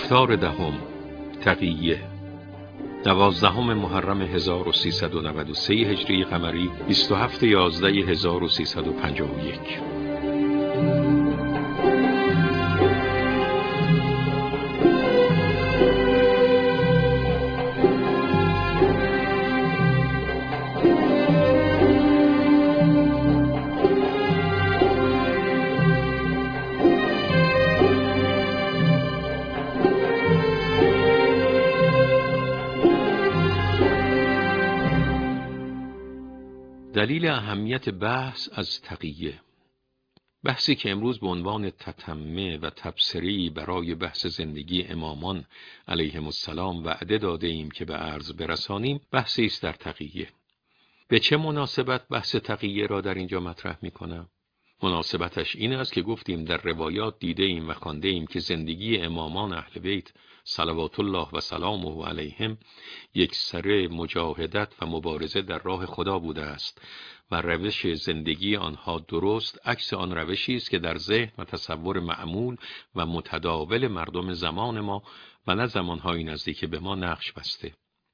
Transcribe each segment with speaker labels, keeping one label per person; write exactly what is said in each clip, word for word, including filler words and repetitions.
Speaker 1: گفتار دهم، تقیه، دوازدهم محرم هزار و سیصد و نود و سه هجری قمری، بیست و هفت یازده هزار و سیصد و پنجاه و یک. دلیل اهمیت بحث از تقیه. بحثی که امروز به عنوان تتمه و تبصره‌ای برای بحث زندگی امامان علیهم السلام وعده داده ایم که به عرض برسانیم، بحثی است در تقیه. به چه مناسبت بحث تقیه را در اینجا مطرح می کنم؟ مناسبتش این است که گفتیم در روایات دیده ایم و خوانده ایم که زندگی امامان اهل بیت صلوات الله و سلامه علیهم یک سره مجاهدت و مبارزه در راه خدا بوده است و روش زندگی آنها درست عکس آن روشی است که در ذهن و تصور معمول و متداول مردم زمان ما و نه زمانهای نزدیک به ما نقش بسته.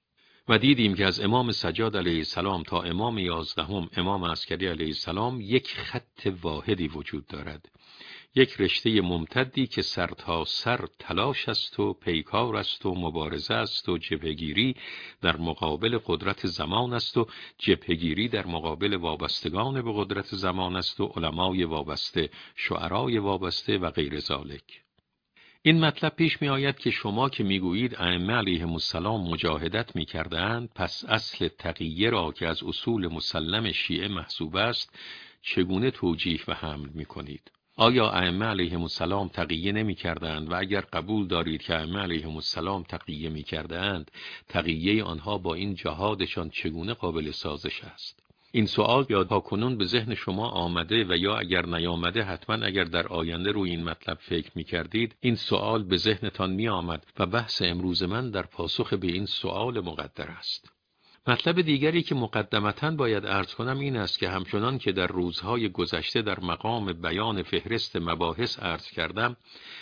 Speaker 1: و دیدیم که از امام سجاد علیه السلام تا امام یازدهم امام عسکری علیه السلام یک خط واحدی وجود دارد، یک رشته ممتدی که سر تا سر تلاش است و پیکار است و مبارزه است و جبهه‌گیری در مقابل قدرت زمان است و جبهه‌گیری در مقابل وابستگان به قدرت زمان است و علمای وابسته، شعرای وابسته و غیر ذالک. این مطلب پیش می آید که شما که می گویید ائمه علیهم السلام مجاهدت می کردند، پس اصل تقیه را که از اصول مسلم شیعه محسوب است چگونه توجیه و حمل می کنید؟ آیا ائمه علیهم السلام تقیه نمی کردند و اگر قبول دارید که ائمه علیهم السلام تقیه می کردند، تقیه آنها با این جهادشان چگونه قابل سازش است؟ این سوال یا تا کنون به ذهن شما آمده و یا اگر نیامده حتما اگر در آینده روی این مطلب فکر می کردید این سوال به ذهنتان می آمد و بحث امروز من در پاسخ به این سوال مقدر است. مطلب دیگری که مقدمتاً باید عرض کنم این است که همچنان که در روزهای گذشته در مقام بیان فهرست مباحث عرض کردم،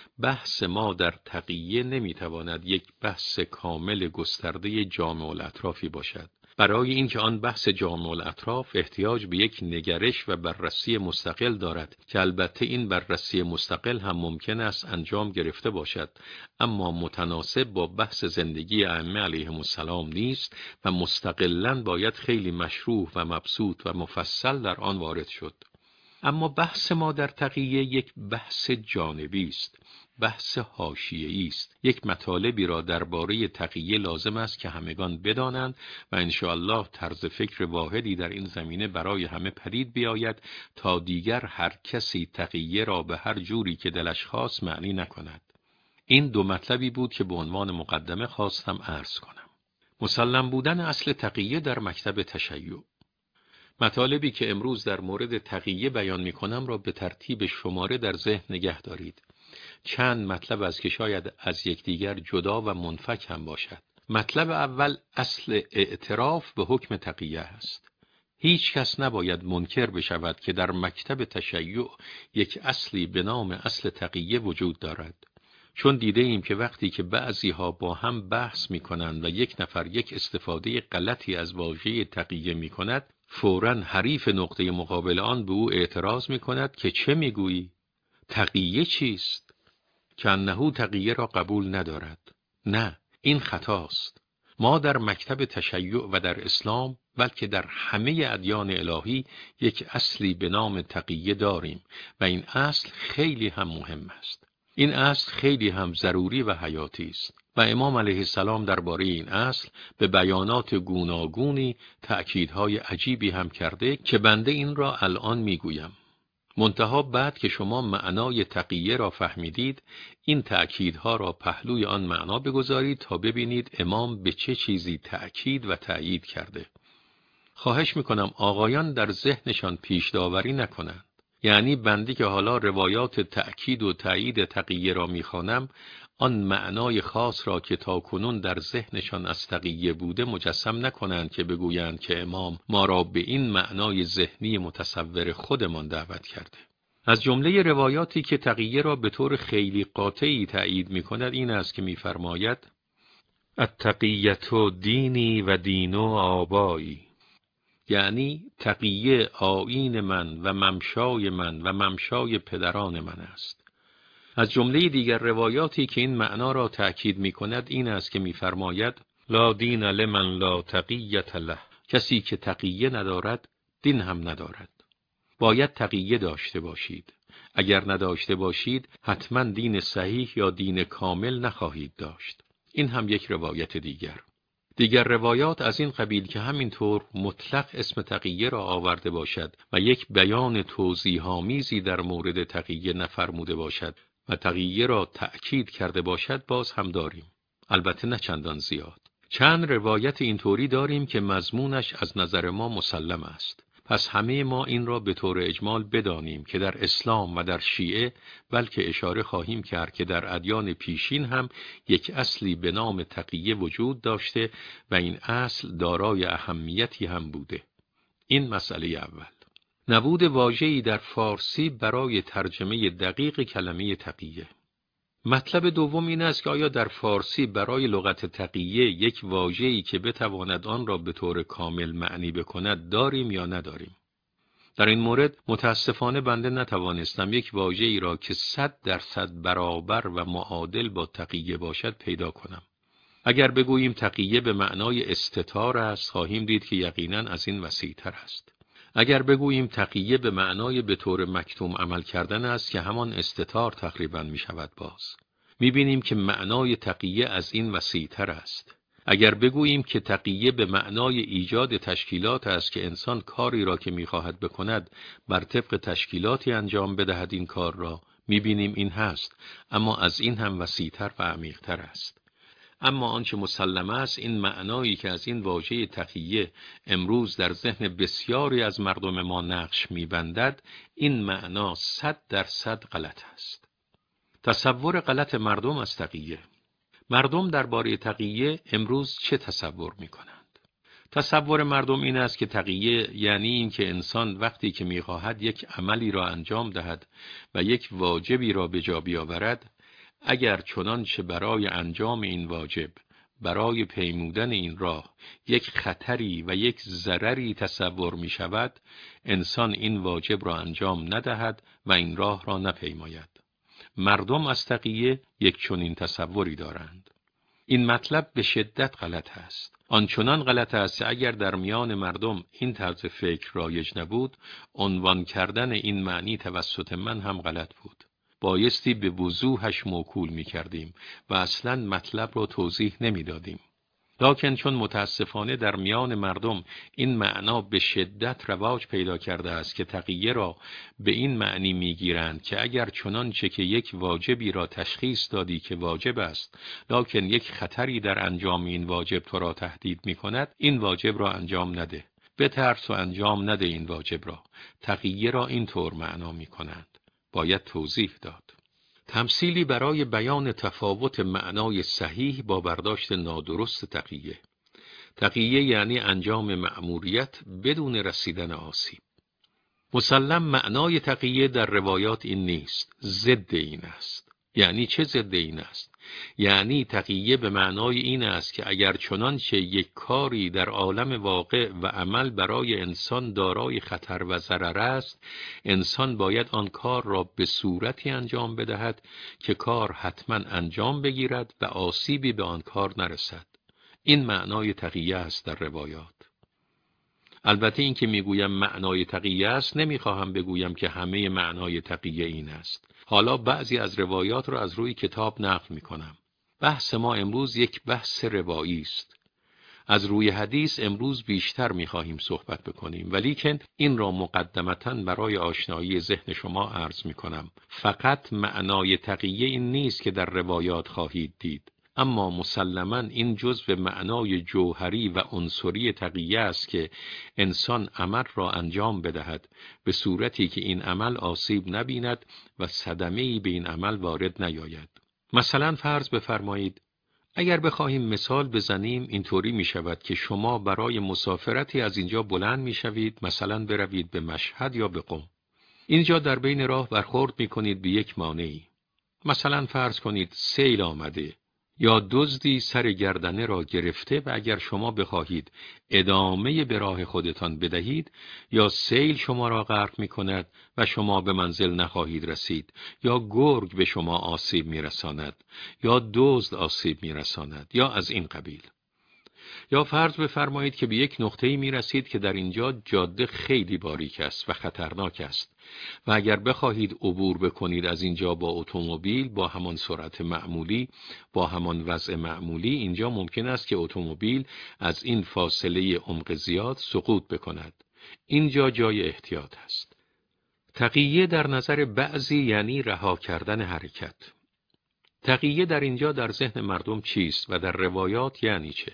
Speaker 1: بحث ما در تقیه نمیتواند یک بحث کامل گسترده جامع الاطرافی باشد. برای اینکه آن بحث جامع الاطراف احتیاج به یک نگرش و بررسی مستقل دارد که البته این بررسی مستقل هم ممکن است انجام گرفته باشد، اما متناسب با بحث زندگی ائمه علیهم السلام نیست و مستقلاً باید خیلی مشروح و مبسوط و مفصل در آن وارد شد. اما بحث ما در تقیه یک بحث جانبی است، بحث حاشیه‌ای است. یک مطالبی را درباره تقیه لازم است که همگان بدانند و انشاءالله طرز فکر واحدی در این زمینه برای همه پدید بیاید تا دیگر هر کسی تقیه را به هر جوری که دلش خواست معنی نکند. این دو مطلبی بود که به عنوان مقدمه خواستم عرض کنم. مسلم بودن اصل تقیه در مکتب تشیع. مطالبی که امروز در مورد تقیه بیان می کنم را به ترتیب شماره در ذهن نگه دارید. چند مطلب از که شاید از یکدیگر جدا و منفک هم باشد. مطلب اول اصل اعتراف به حکم تقیه است. هیچ کس نباید منکر بشود که در مکتب تشیع یک اصلی به نام اصل تقیه وجود دارد. چون دیده ایم که وقتی که بعضی ها با هم بحث می کنند و یک نفر یک استفاده غلطی از واژه تقیه می کند، فوراً حریف نقطه مقابل آن به او اعتراض می کند که چه می گویی؟ تقیه چیست؟ که انهو تقیه را قبول ندارد. نه، این خطاست. ما در مکتب تشیع و در اسلام بلکه در همه ادیان الهی یک اصلی به نام تقیه داریم و این اصل خیلی هم مهم است. این اصل خیلی هم ضروری و حیاتی است و امام علیه السلام درباره این اصل به بیانات گوناگونی تأکیدهای عجیبی هم کرده که بنده این را الان میگویم. منتها بعد که شما معنای تقیه را فهمیدید، این تأکیدها را پهلوی آن معنا بگذارید تا ببینید امام به چه چیزی تأکید و تأیید کرده. خواهش میکنم آقایان در ذهنشان پیش داوری نکنند. یعنی بندی که حالا روایات تأکید و تأیید تقیه را میخوانم، آن معنای خاص را که تا کنون در ذهنشان از تقیه بوده مجسم نکنند که بگویند که امام ما را به این معنای ذهنی متصور خودمان دعوت کرده. از جمله روایاتی که تقیه را به طور خیلی قاطعی تأیید می کند این است که می فرماید التقیة دینی و دین آبایی، یعنی تقیه آیین من و ممشای من و ممشای پدران من است. از جمله دیگر روایاتی که این معنا را تأکید می کند این است که می فرماید لا دین لمن لا تقیة له، کسی که تقیه ندارد دین هم ندارد. باید تقیه داشته باشید، اگر نداشته باشید حتما دین صحیح یا دین کامل نخواهید داشت. این هم یک روایت دیگر. دیگر روایات از این قبیل که همینطور مطلق اسم تقیه را آورده باشد و یک بیان توضیح‌آمیزی در مورد تقیه نفرموده باشد و تقیه را تأکید کرده باشد باز هم داریم، البته نه چندان زیاد. چند روایت اینطوری داریم که مضمونش از نظر ما مسلم است. پس همه ما این را به طور اجمال بدانیم که در اسلام و در شیعه، بلکه اشاره خواهیم کرد که در ادیان پیشین هم یک اصلی به نام تقیه وجود داشته و این اصل دارای اهمیتی هم بوده. این مسئله اول. نبود واژه‌ای در فارسی برای ترجمه دقیق کلمه تقیه. مطلب دوم این است که آیا در فارسی برای لغت تقیه یک واژه‌ای که بتواند آن را به طور کامل معنی بکند داریم یا نداریم؟ در این مورد متاسفانه بنده نتوانستم یک واژه‌ای را که صد درصد برابر و معادل با تقیه باشد پیدا کنم. اگر بگوییم تقیه به معنای استتار است، خواهیم دید که یقیناً از این وسیع‌تر است. اگر بگوییم تقیه به معنای به طور مکتوم عمل کردن است که همان استتار تقریباً می شود، باز می بینیم که معنای تقیه از این وسیع‌تر است. اگر بگوییم که تقیه به معنای ایجاد تشکیلات است که انسان کاری را که می خواهد بکند بر طبق تشکیلاتی انجام بدهد این کار را، می بینیم این هست، اما از این هم وسیع‌تر و عمیق‌تر است. اما آنچه مسلم است این معنایی که از این واژه تقیه امروز در ذهن بسیاری از مردم ما نقش می‌بندد، این معنا صد درصد غلط است. تصور غلط مردم از تقیه. مردم درباره تقیه امروز چه تصور می‌کنند؟ تصور مردم این است که تقیه یعنی این که انسان وقتی که می‌خواهد یک عملی را انجام دهد و یک واجبی را به جا بیاورد، اگر چنانچه برای انجام این واجب، برای پیمودن این راه یک خطری و یک ضرری تصور می شود، انسان این واجب را انجام ندهد و این راه را نپیماید. مردم از تقیه یک چنین تصوری دارند. این مطلب به شدت غلط است. آنچنان غلط است اگر در میان مردم این طرز فکر رایج نبود، عنوان کردن این معنی توسط من هم غلط بود. بایستی به وضوحش موکول می کردیم و اصلاً مطلب را توضیح نمی دادیم. لکن چون متاسفانه در میان مردم این معنا به شدت رواج پیدا کرده است که تقیه را به این معنی می گیرند که اگر چنانچه که یک واجبی را تشخیص دادی که واجب است، لکن یک خطری در انجام این واجب تو را تهدید می کند، این واجب را انجام نده. بترس و انجام نده این واجب را. تقیه را این طور معنا می کنند. باید توضیح داد. تمثیلی برای بیان تفاوت معنای صحیح با برداشت نادرست تقیه. تقیه یعنی انجام مأموریت بدون رسیدن آسیب. مسلم معنای تقیه در روایات این نیست، ضد این است. یعنی چه ضد این است؟ یعنی تقیه به معنای این است که اگر چنانچه یک کاری در عالم واقع و عمل برای انسان دارای خطر و ضرر است، انسان باید آن کار را به صورتی انجام بدهد که کار حتما انجام بگیرد و آسیبی به آن کار نرسد. این معنای تقیه است در روایات. البته این که میگویم معنای تقیه است نمیخواهم بگویم که همه معنای تقیه این است. حالا بعضی از روایات را از روی کتاب نقل میکنم. بحث ما امروز یک بحث روایی است. از روی حدیث امروز بیشتر میخواهیم صحبت بکنیم، ولیکن این را مقدمتاً برای آشنایی ذهن شما عرض میکنم. فقط معنای تقیه این نیست که در روایات خواهید دید، اما مسلماً این جزو معنای جوهری و عنصری تقیه است که انسان عمل را انجام بدهد به صورتی که این عمل آسیب نبیند و صدمه‌ای به این عمل وارد نیاید. مثلا فرض بفرمایید اگر بخواهیم مثال بزنیم اینطوری می شود که شما برای مسافرتی از اینجا بلند می شوید، مثلا بروید به مشهد یا به قم. اینجا در بین راه برخورد می‌کنید به یک مانعی. مثلا فرض کنید سیل آمده یا دزدی سر گردنه را گرفته و اگر شما بخواهید ادامه به راه خودتان بدهید، یا سیل شما را غرق می‌کند و شما به منزل نخواهید رسید، یا گرگ به شما آسیب می‌رساند، یا دزد آسیب می‌رساند، یا از این قبیل. یا فرض بفرمایید که به یک نقطه‌ای می‌رسید که در اینجا جاده خیلی باریک است و خطرناک است و اگر بخواهید عبور بکنید از اینجا با اتومبیل با همان سرعت معمولی، با همان وضع معمولی، اینجا ممکن است که اتومبیل از این فاصله عمق زیاد سقوط بکند. اینجا جای احتیاط است. تقیه در نظر بعضی یعنی رها کردن حرکت. تقیه در اینجا در ذهن مردم چیست و در روایات یعنی چه؟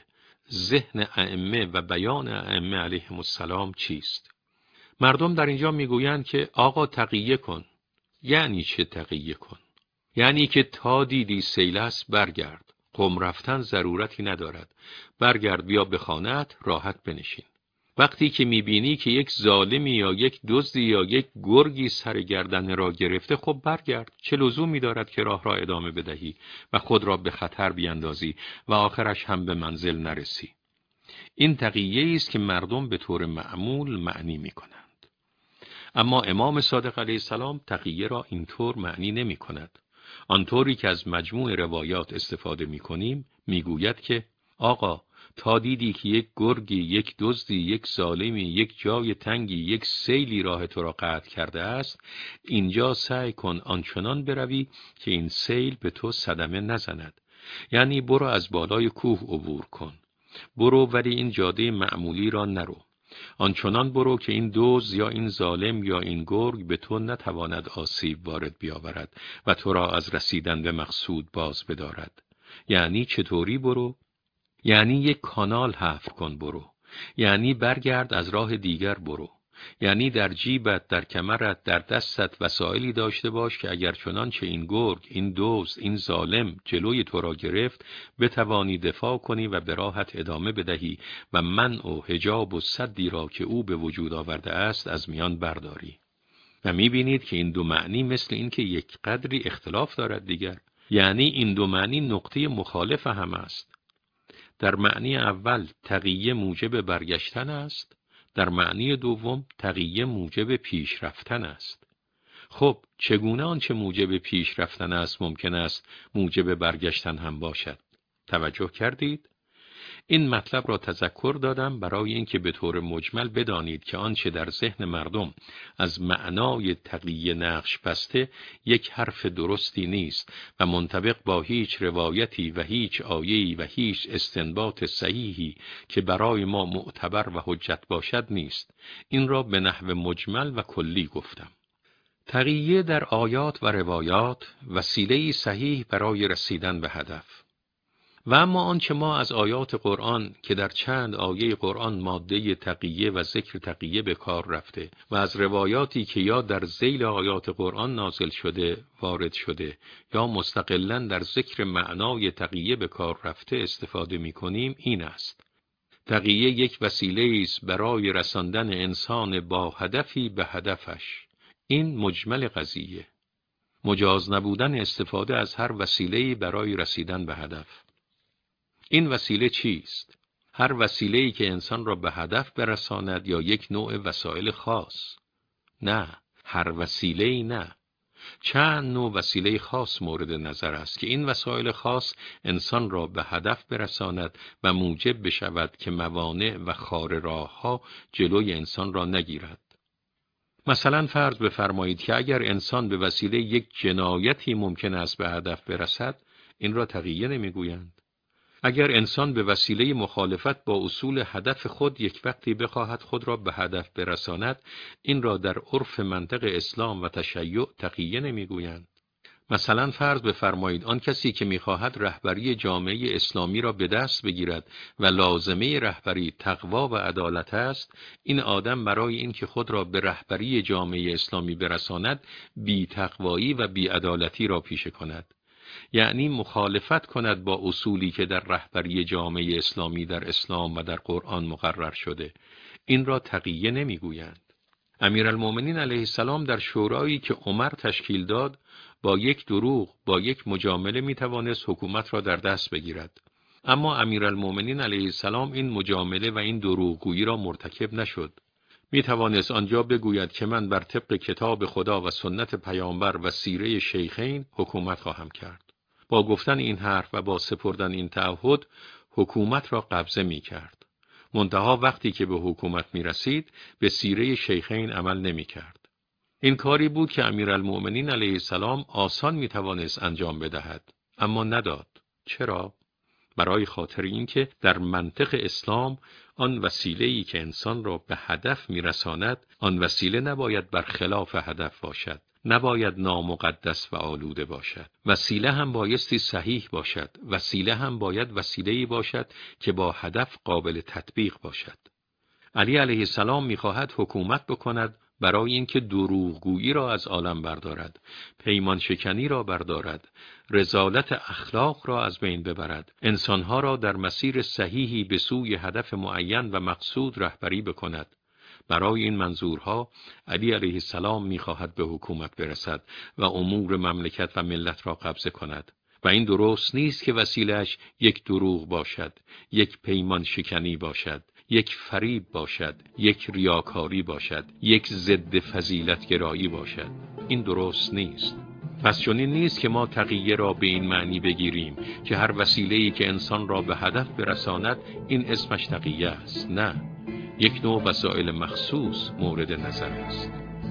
Speaker 1: ذهن ائمه و بیان ائمه علیهم السلام چیست؟ مردم در اینجا میگویند که آقا تقیه کن. یعنی چه تقیه کن؟ یعنی که تا دیدی سیل است برگرد. قم رفتن ضرورتی ندارد. برگرد بیا به خانه‌ات راحت بنشین. وقتی که میبینی که یک ظالمی یا یک دزدی یا یک گرگی سر گردن را گرفته، خب برگرد. چه لزومی دارد که راه را ادامه بدهی و خود را به خطر بیندازی و آخرش هم به منزل نرسی؟ این تقیه است که مردم به طور معمول معنی میکنند. اما امام صادق علیه السلام تقیه را اینطور معنی نمی کند. آنطوری که از مجموع روایات استفاده می کنیم، می گوید که آقا تا دیدی که یک گرگی، یک دزدی، یک ظالمی، یک جای تنگی، یک سیلی راه تو را قطع کرده است، اینجا سعی کن آنچنان بروی که این سیل به تو صدمه نزند. یعنی برو از بالای کوه عبور کن. برو ولی این جاده معمولی را نرو. آنچنان برو که این دزد یا این ظالم یا این گرگ به تو نتواند آسیب وارد بیاورد و تو را از رسیدن به مقصود باز بدارد. یعنی چطوری برو؟ یعنی یک کانال حفر کن برو. یعنی برگرد از راه دیگر برو. یعنی در جیبت، در کمرت، در دستت وسایلی داشته باش که اگر چنانچه این گرگ، این دزد، این ظالم جلوی تو را گرفت، بتوانی دفاع کنی و به راحت ادامه بدهی و منع و حجاب و سدی را که او به وجود آورده است از میان برداری. و میبینید که این دو معنی مثل این که یک قدری اختلاف دارد دیگر. یعنی این دو معنی نقطه مخالف هم است. در معنی اول تقیه موجب برگشتن است، در معنی دوم تقیه موجب پیش رفتن است. خب چگونه آنچه موجب پیش رفتن است ممکن است موجب برگشتن هم باشد؟ توجه کردید؟ این مطلب را تذکر دادم برای اینکه به طور مجمل بدانید که آنچه در ذهن مردم از معنای تقیه نقش بسته یک حرف درستی نیست و منطبق با هیچ روایتی و هیچ آیه‌ای و هیچ استنباط صحیحی که برای ما معتبر و حجت باشد نیست. این را به نحو مجمل و کلی گفتم. تقیه در آیات و روایات وسیله‌ای صحیح برای رسیدن به هدف. و اما آنچه ما از آیات قرآن که در چند آیه قرآن ماده تقیه و ذکر تقیه به کار رفته و از روایاتی که یا در ذیل آیات قرآن نازل شده وارد شده یا مستقلاً در ذکر معنای تقیه به کار رفته استفاده می کنیم این است: تقیه یک وسیله است برای رساندن انسان با هدفی به هدفش. این مجمل قضیه. مجاز نبودن استفاده از هر وسیله‌ای برای رسیدن به هدف. این وسیله چیست؟ هر وسیله‌ای که انسان را به هدف برساند یا یک نوع وسایل خاص؟ نه، هر وسیله‌ای نه. چند نوع وسیله خاص مورد نظر است که این وسایل خاص انسان را به هدف برساند و موجب بشود که موانع و خار راه‌ها جلوی انسان را نگیرد. مثلا فرض بفرمایید که اگر انسان به وسیله یک جنایتی ممکن است به هدف برسد، این را تقیه نمیگویند. اگر انسان به وسیله مخالفت با اصول هدف خود یک وقتی بخواهد خود را به هدف برساند، این را در عرف منطق اسلام و تشیع تقیه نمیگویند. مثلا فرض بفرمایید آن کسی که میخواهد رهبری جامعه اسلامی را به دست بگیرد و لازمه رهبری تقوا و عدالت است، این آدم برای اینکه خود را به رهبری جامعه اسلامی برساند، بی تقوایی و بی عدالتی را پیشه کند. یعنی مخالفت کند با اصولی که در رهبری جامعه اسلامی در اسلام و در قرآن مقرر شده. این را تقیه نمیگویند. امیرالمؤمنین علیه السلام در شورایی که عمر تشکیل داد با یک دروغ، با یک مجامله می توانست حکومت را در دست بگیرد. اما امیرالمؤمنین علیه السلام این مجامله و این دروغگویی را مرتکب نشد. می توانست آنجا بگوید که من بر طبق کتاب خدا و سنت پیامبر و سیره شیخین حکومت خواهم کرد. با گفتن این حرف و با سپردن این تعهد حکومت را قبضه می کرد. منتها وقتی که به حکومت می رسید به سیره شیخین عمل نمی کرد. این کاری بود که امیرالمؤمنین علیه السلام آسان می توانست انجام بدهد، اما نداد. چرا؟ برای خاطر اینکه در منطق اسلام آن وسیله‌ای که انسان را به هدف می‌رساند، آن وسیله نباید برخلاف هدف باشد، نباید نامقدس و آلوده باشد. وسیله هم بایستی صحیح باشد، وسیله هم باید وسیله‌ای باشد که با هدف قابل تطبیق باشد. علی علیه السلام می‌خواهد حکومت بکند برای اینکه دروغگویی را از عالم بردارد، پیمان شکنی را بردارد، رذالت اخلاق را از بین ببرد، انسانها را در مسیر صحیحی به سوی هدف معین و مقصود رهبری بکند. برای این منظورها علی علیه السلام می‌خواهد به حکومت برسد و امور مملکت و ملت را قبضه کند. و این درست نیست که وسیله‌اش یک دروغ باشد، یک پیمان شکنی باشد، یک فریب باشد، یک ریاکاری باشد، یک ضد فضیلت گرایی باشد. این درست نیست. پس چنین نیست که ما تقیه را به این معنی بگیریم که هر وسیله‌ای که انسان را به هدف برساند این اسمش تقیه است. نه، یک نوع وسایل مخصوص مورد نظر است.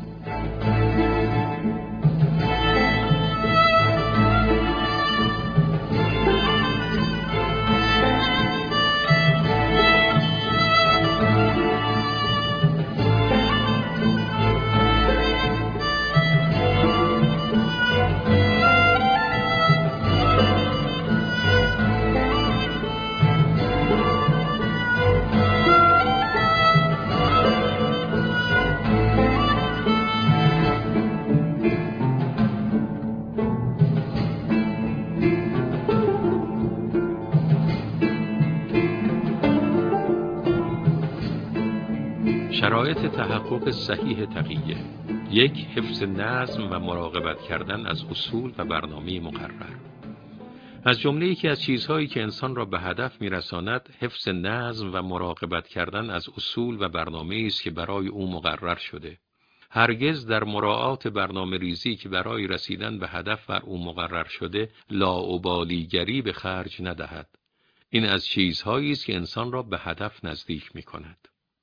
Speaker 1: شرایط تحقق صحیح تقیه: یک، حفظ نظم و مراقبت کردن از اصول و برنامه مقرر. از جمله یکی از چیزهایی که انسان را به هدف می‌رساند حفظ نظم و مراقبت کردن از اصول و برنامه است که برای او مقرر شده. هرگز در مراعات برنامه ریزی که برای رسیدن به هدف بر او مقرر شده لاابالیگری به خرج ندهد. این از چیزهایی است که انسان را به هدف نزدیک می‌کند.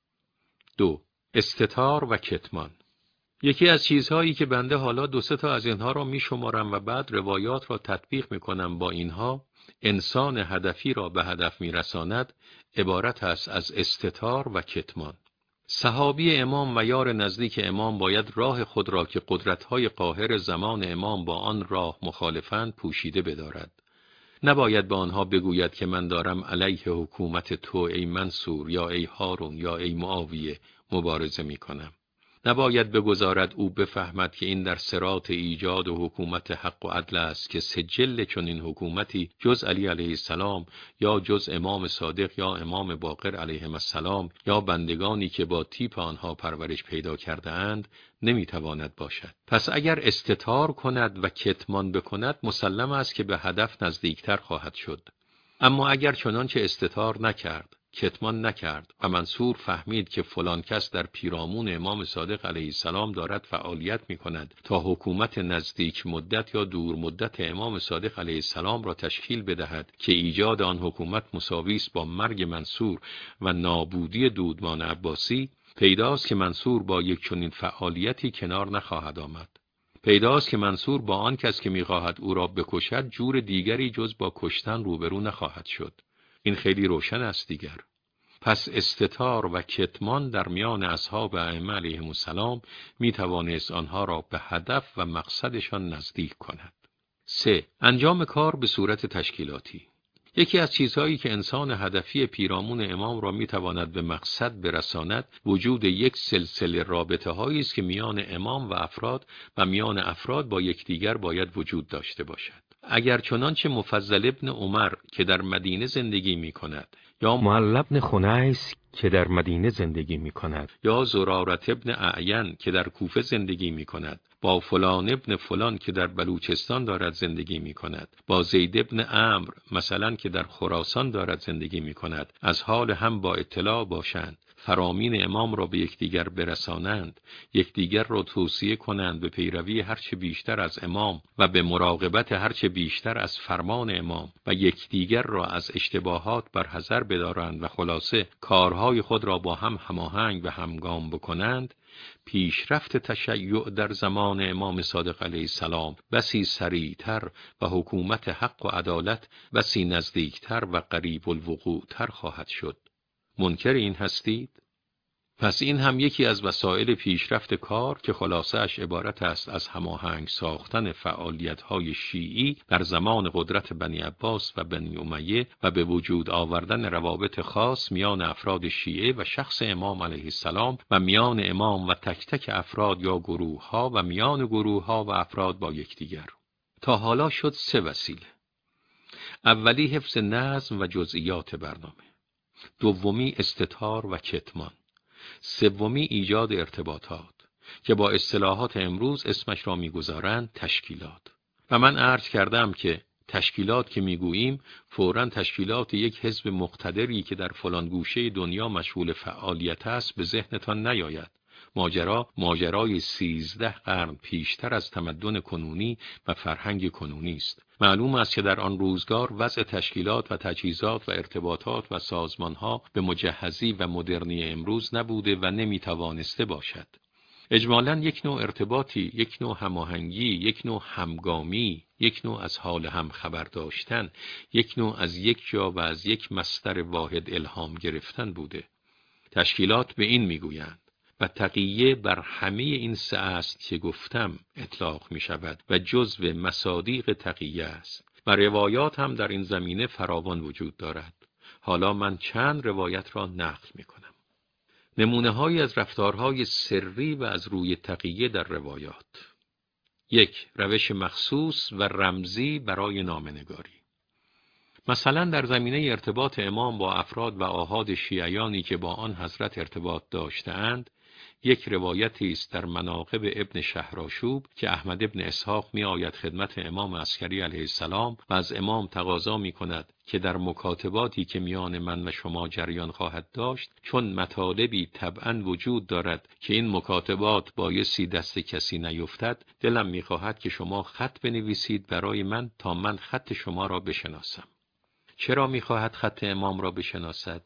Speaker 1: دو، استتار و کتمان. یکی از چیزهایی که بنده حالا دو سه تا از اینها را می شمارم و بعد روایات را تطبیق می کنم با اینها انسان هدفی را به هدف می رساند عبارت است از استتار و کتمان. صحابی امام و یار نزدیک امام باید راه خود را که قدرت‌های قاهر زمان امام با آن راه مخالفند پوشیده بدارد. نباید به آنها بگوید که من دارم علیه حکومت تو ای منصور یا ای هارون یا ای معاویه مبارزه می کنم. نباید بگذارد او بفهمد که این در صراط ایجاد و حکومت حق و عدل است که سجل چنین حکومتی جز علی علیه السلام یا جز امام صادق یا امام باقر علیهم السلام یا بندگانی که با تیپ آنها پرورش پیدا کرده اند نمیتواند باشد. پس اگر استتار کند و کتمان بکند مسلم است که به هدف نزدیکتر خواهد شد. اما اگر چنانچه استتار نکرد، کتمان نکرد و منصور فهمید که فلان کس در پیرامون امام صادق علیه السلام دارد فعالیت می کند تا حکومت نزدیک مدت یا دور مدت امام صادق علیه السلام را تشکیل بدهد که ایجاد آن حکومت مساوی است با مرگ منصور و نابودی دودمان عباسی، پیداست که منصور با یک چنین فعالیتی کنار نخواهد آمد. پیداست که منصور با آن کس که می‌خواهد او را بکشد جور دیگری جز با کشتن روبرو نخواهد شد. این خیلی روشن است دیگر. پس استتار و کتمان در میان اصحاب ائمه علیهم السلام می توانست آنها را به هدف و مقصدشان نزدیک کند. سه. انجام کار به صورت تشکیلاتی. یکی از چیزهایی که انسان هدفی پیرامون امام را می تواند به مقصد برساند وجود یک سلسله رابطه هایی است که میان امام و افراد و میان افراد با یکدیگر باید وجود داشته باشد. اگر چنانچه مفضل ابن عمر که در مدینه زندگی می کند یا معل بن خنیس که در مدینه زندگی می کند، یا زرارت ابن اعین که در کوفه زندگی می کند، با فلان ابن فلان که در بلوچستان دارد زندگی می کند، با زید ابن عمرو مثلا که در خراسان دارد زندگی می کند، از حال هم با اطلاع باشند، فرامین امام را به یکدیگر برسانند، یکدیگر را توصیه کنند به پیروی هرچه بیشتر از امام و به مراقبت هرچه بیشتر از فرمان امام و یکدیگر را از اشتباهات برحذر بدارند و خلاصه کارهای خود را با هم هماهنگ و همگام بکنند، پیشرفت تشیع در زمان امام صادق علیه السلام بسی سریعتر و حکومت حق و عدالت بسی نزدیکتر و قریب الوقوع تر خواهد شد. منکر این هستید؟ پس این هم یکی از وسایل پیشرفت کار که خلاصه اش عبارت است از هماهنگ ساختن فعالیت‌های شیعی در زمان قدرت بنی عباس و بنی امیه و به وجود آوردن روابط خاص میان افراد شیعه و شخص امام علیه السلام و میان امام و تک تک افراد یا گروه‌ها و میان گروه‌ها و افراد با یکدیگر. تا حالا شد سه وسیله. اولی حفظ نظم و جزئیات برنامه، دومی استتار و کتمان، سومی ایجاد ارتباطات که با اصطلاحات امروز اسمش را میگذارند تشکیلات. و من عرض کردم که تشکیلات که میگوییم فوراً تشکیلات یک حزب مقتدری که در فلان گوشه دنیا مشغول فعالیت است به ذهنتان نیاید. ماجرا ماجرای سیزده قرن پیشتر از تمدن کنونی و فرهنگ کنونی است. معلوم است که در آن روزگار وضع تشکیلات و تجهیزات و ارتباطات و سازمانها به مجهزی و مدرنی امروز نبوده و نمیتوانسته باشد. اجمالاً یک نوع ارتباطی، یک نوع هماهنگی، یک نوع همگامی، یک نوع از حال هم خبر داشتن، یک نوع از یک جا و از یک مصدر واحد الهام گرفتن بوده. تشکیلات به این میگویند و تقیه بر همه این سه است که گفتم اطلاق می شود و جزو مصادیق تقیه است و روایات هم در این زمینه فراوان وجود دارد. حالا من چند روایت را نقل می کنم. نمونه هایی از رفتارهای سری و از روی تقیه در روایات. یک، روش مخصوص و رمزی برای نامنگاری. مثلا در زمینه ارتباط امام با افراد و آحاد شیعیانی که با آن حضرت ارتباط داشته‌اند، یک روایتی است در مناقب ابن شهرآشوب که احمد ابن اسحاق می آید خدمت امام عسکری علیه السلام و از امام تقاضا می کند که در مکاتباتی که میان من و شما جریان خواهد داشت، چون مطالبی طبعاً وجود دارد که این مکاتبات بایستی دست کسی نیفتد، دلم می خواهد که شما خط بنویسید برای من تا من خط شما را بشناسم. چرا می خواهد خط امام را بشناسد؟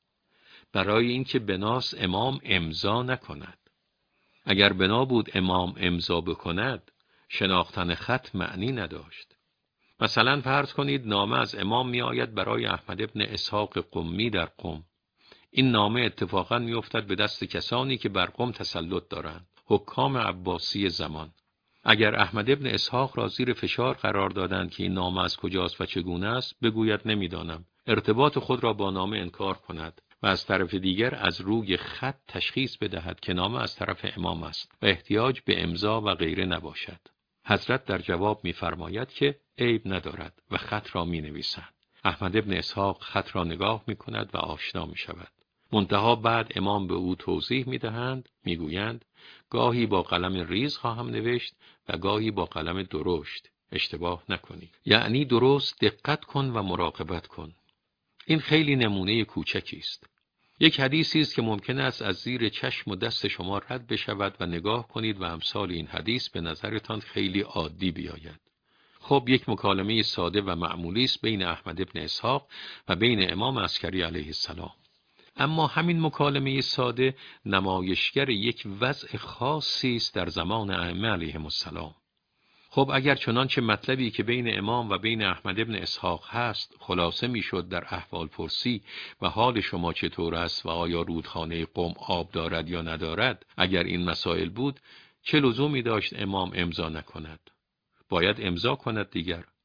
Speaker 1: برای اینکه بناس امام امضا نکند. اگر بنا بود امام امضا بکند، شناختن خط معنی نداشت. مثلا فرض کنید نامه از امام می آید برای احمد ابن اسحاق قمی در قم. این نامه اتفاقا می افتد به دست کسانی که بر قم تسلط دارند، حکام عباسی زمان. اگر احمد ابن اسحاق را زیر فشار قرار دادند که این نامه از کجاست و چگونه است، بگوید نمیدانم، ارتباط خود را با نامه انکار کند و از طرف دیگر از روی خط تشخیص بدهد که نامه از طرف امام است و احتیاج به امضا و غیره نباشد. حضرت در جواب می‌فرماید که عیب ندارد و خط را می‌نویسند. احمد ابن اسحاق خط را نگاه می‌کند و آشنا می‌شود. منتها بعد امام به او توضیح می‌دهند، می‌گویند گاهی با قلم ریز خواهم نوشت و گاهی با قلم درشت، اشتباه نکنی. یعنی درست دقت کن و مراقبت کن. این خیلی نمونه کوچکی است. یک حدیثی است که ممکن است از زیر چشم و دست شما رد بشود و نگاه کنید و امثال این حدیث به نظرتان خیلی عادی بیاید. خب یک مکالمه ساده و معمولی است بین احمد ابن اسحاق و بین امام عسکری علیه السلام. اما همین مکالمه ساده نمایشگر یک وضع خاصی است در زمان ائمه علیهم السلام. خب اگر چنانچه مطلبی که بین امام و بین احمد ابن اسحاق هست خلاصه میشد در احوال پرسی و حال شما چطور است و آیا رودخانه قم آب دارد یا ندارد، اگر این مسائل بود چه لزومی داشت امام امضا نکند؟ باید امضا کند دیگر.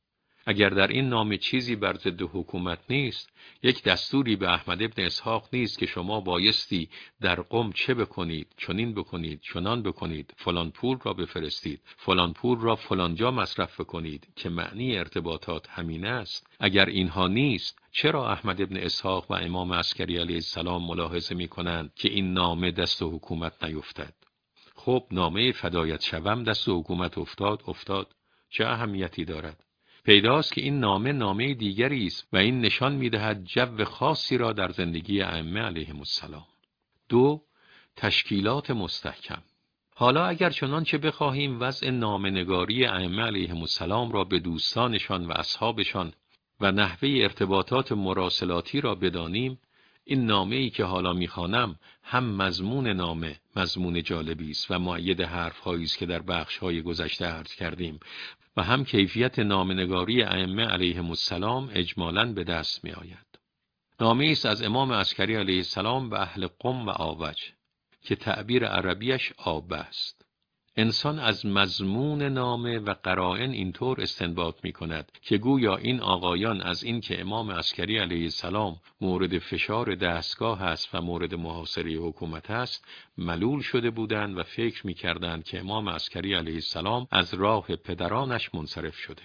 Speaker 1: اگر در این نامه چیزی بر ضد حکومت نیست، یک دستوری به احمد ابن اسحاق نیست که شما بایستی در قم چه بکنید، چنین بکنید، چنان بکنید، فلان پول را بفرستید، فلان پول را فلان جا مصرف بکنید، که معنی ارتباطات همین است. اگر اینها نیست، چرا احمد ابن اسحاق و امام عسکری علیه السلام ملاحظه می کنند که این نامه دست حکومت نیفتد؟ خب نامه فدایت شوم دست حکومت افتاد افتاد، چه اهمیتی دارد؟ پیداست که این نامه نامه دیگری است و این نشان می‌دهد جو خاصی را در زندگی ائمه علیهم السلام. دو، تشکیلات مستحکم. حالا اگر چنانچه بخواهیم وضع نامه‌نگاری ائمه علیهم السلام را به دوستانشان و اصحابشان و نحوه ارتباطات مراسلاتی را بدانیم، این نامه‌ای که حالا می‌خوانم هم مضمون نامه مضمون جالبی است و مؤید حرف‌هایی است که در بخش‌های گذشته عرض کردیم، و هم کیفیت نامه‌نگاری ائمه علیهم السلام اجمالاً به دست می‌آید. نامه‌ای است از امام عسکری علیه السلام به اهل قم و آوج که تعبیر عربیش آبه است. انسان از مضمون نامه و قرائن اینطور استنباط می کند که گویا این آقایان از این که امام عسکری علیه السلام مورد فشار دستگاه است و مورد محاصره حکومت است ملول شده بودند و فکر می کردند که امام عسکری علیه السلام از راه پدرانش منصرف شده.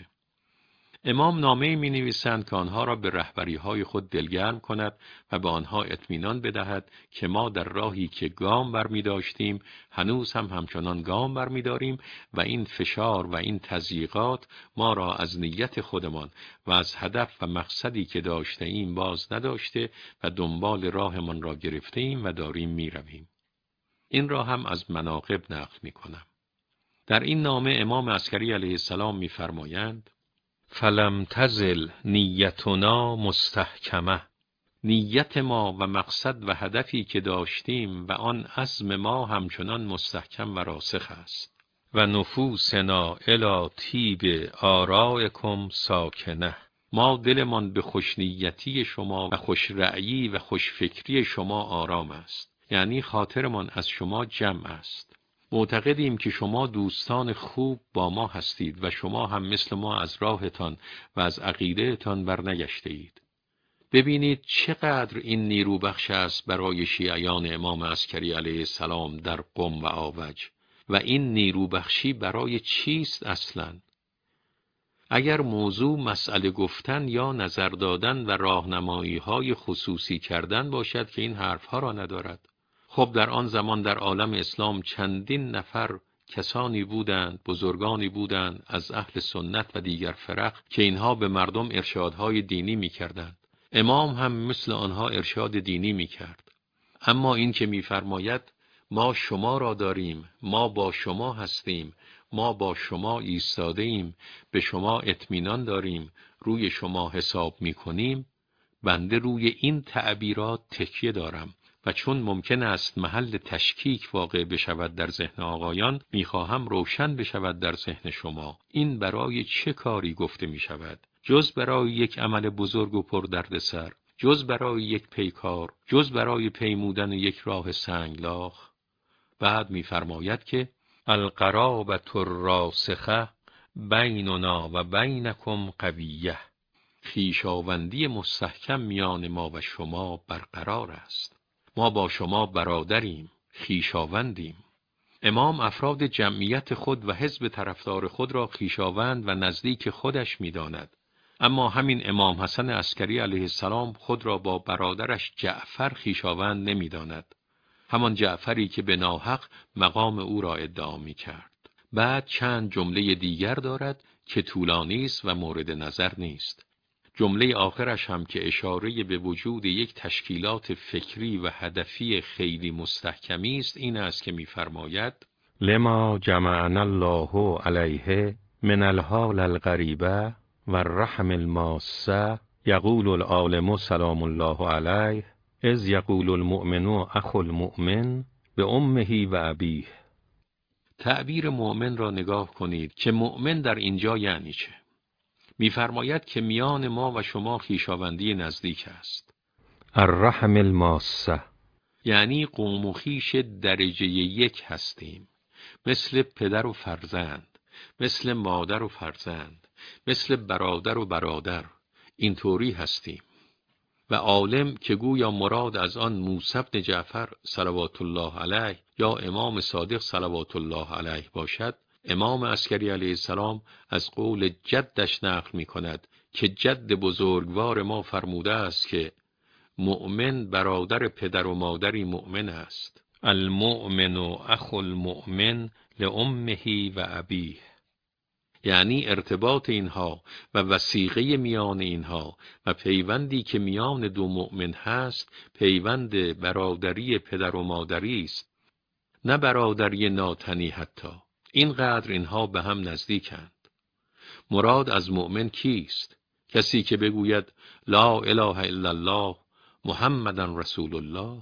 Speaker 1: امام نامه‌ای می‌نویسند که آنها را به رهبری‌های خود دلگرم کند و به آنها اطمینان بدهد که ما در راهی که گام برمی‌داشتیم هنوز هم همچنان گام برمی‌داریم و این فشار و این تضییقات ما را از نیت خودمان و از هدف و مقصدی که داشته‌ایم باز نداشته و دنبال راهمان را گرفته‌ایم و داریم می‌رویم. این را هم از مناقب نقل می‌کنم. در این نامه امام عسکری علیه السلام می‌فرمایند: فلم تزل نیتنا مستحکمه. نیت ما و مقصد و هدفی که داشتیم و آن عزم ما همچنان مستحکم و راسخ است. و نفوسنا الی طیب آرائکم ساکنه. ما دلمان به خوشنیتی شما و خوش رأیی و خوش فکری شما آرام است. یعنی خاطرمان از شما جمع است. معتقدیم که شما دوستان خوب با ما هستید و شما هم مثل ما از راهتان و از عقیدهتان برنگشته اید. ببینید چقدر این نیرو بخش است برای شیعیان امام عسکری علیه السلام در قم و آوج. و این نیرو بخشی برای چیست اصلاً؟ اگر موضوع مسئله گفتن یا نظر دادن و راهنمایی های خصوصی کردن باشد که این حرفها را ندارد. خب در آن زمان در عالم اسلام چندین نفر کسانی بودند، بزرگانی بودند از اهل سنت و دیگر فرق که اینها به مردم ارشادهای دینی می کردند. امام هم مثل آنها ارشاد دینی می کرد. اما این که می فرماید ما شما را داریم، ما با شما هستیم، ما با شما ایستاده ایم، به شما اطمینان داریم، روی شما حساب می کنیم، بنده روی این تعبیرات تکیه دارم و چون ممکن است محل تشکیک واقع بشود در ذهن آقایان، میخواهم روشن بشود در ذهن شما این برای چه کاری گفته می شود. جز برای یک عمل بزرگ و پر دردسر، جز برای یک پیکار، جز برای پیمودن یک راه سنگلاخ. بعد میفرماید که القرابة الراسخه بیننا و بینکم قویه. خویشاوندی مستحکم میان ما و شما برقرار است. ما با شما برادریم، خویشاوندیم. امام افراد جمعیت خود و حزب طرفدار خود را خویشاوند و نزدیک خودش می‌داند. اما همین امام حسن عسکری علیه السلام خود را با برادرش جعفر خویشاوند نمی‌داند. همان جعفری که به ناحق مقام او را ادعا می‌کرد. بعد چند جمله دیگر دارد که طولانی است و مورد نظر نیست. جمله آخرش هم که اشاره به وجود یک تشکیلات فکری و هدفی خیلی مستحکمی است این است که می‌فرماید لما جمعنا الله علیه من الحال الغریبه و الرحم الماسه یقول العالم سلام الله علیه اذ یقول المؤمن اخو المؤمن به امه و ابیه. تعبیر مؤمن را نگاه کنید که مؤمن در اینجا یعنی چه؟ می‌فرماید که میان ما و شما خویشاوندی نزدیک است. الرحم الماسه یعنی قوم و خویش درجه یک هستیم، مثل پدر و فرزند، مثل مادر و فرزند، مثل برادر و برادر اینطوری هستیم. و عالم که گویا مراد از آن موسی بن جعفر صلوات الله علیه یا امام صادق صلوات الله علیه باشد، امام عسکری علیه السلام از قول جدش نقل می کند که جد بزرگوار ما فرموده است که مؤمن برادر پدر و مادری مؤمن است. المؤمن اخو المؤمن لامه و ابیه. یعنی ارتباط اینها و وثیقه میان اینها و پیوندی که میان دو مؤمن هست پیوند برادری پدر و مادری است، نه برادری ناتنی. حتی اینقدر اینها به هم نزدیکند. مراد از مؤمن کیست؟ کسی که بگوید لا اله الا الله محمدن رسول الله.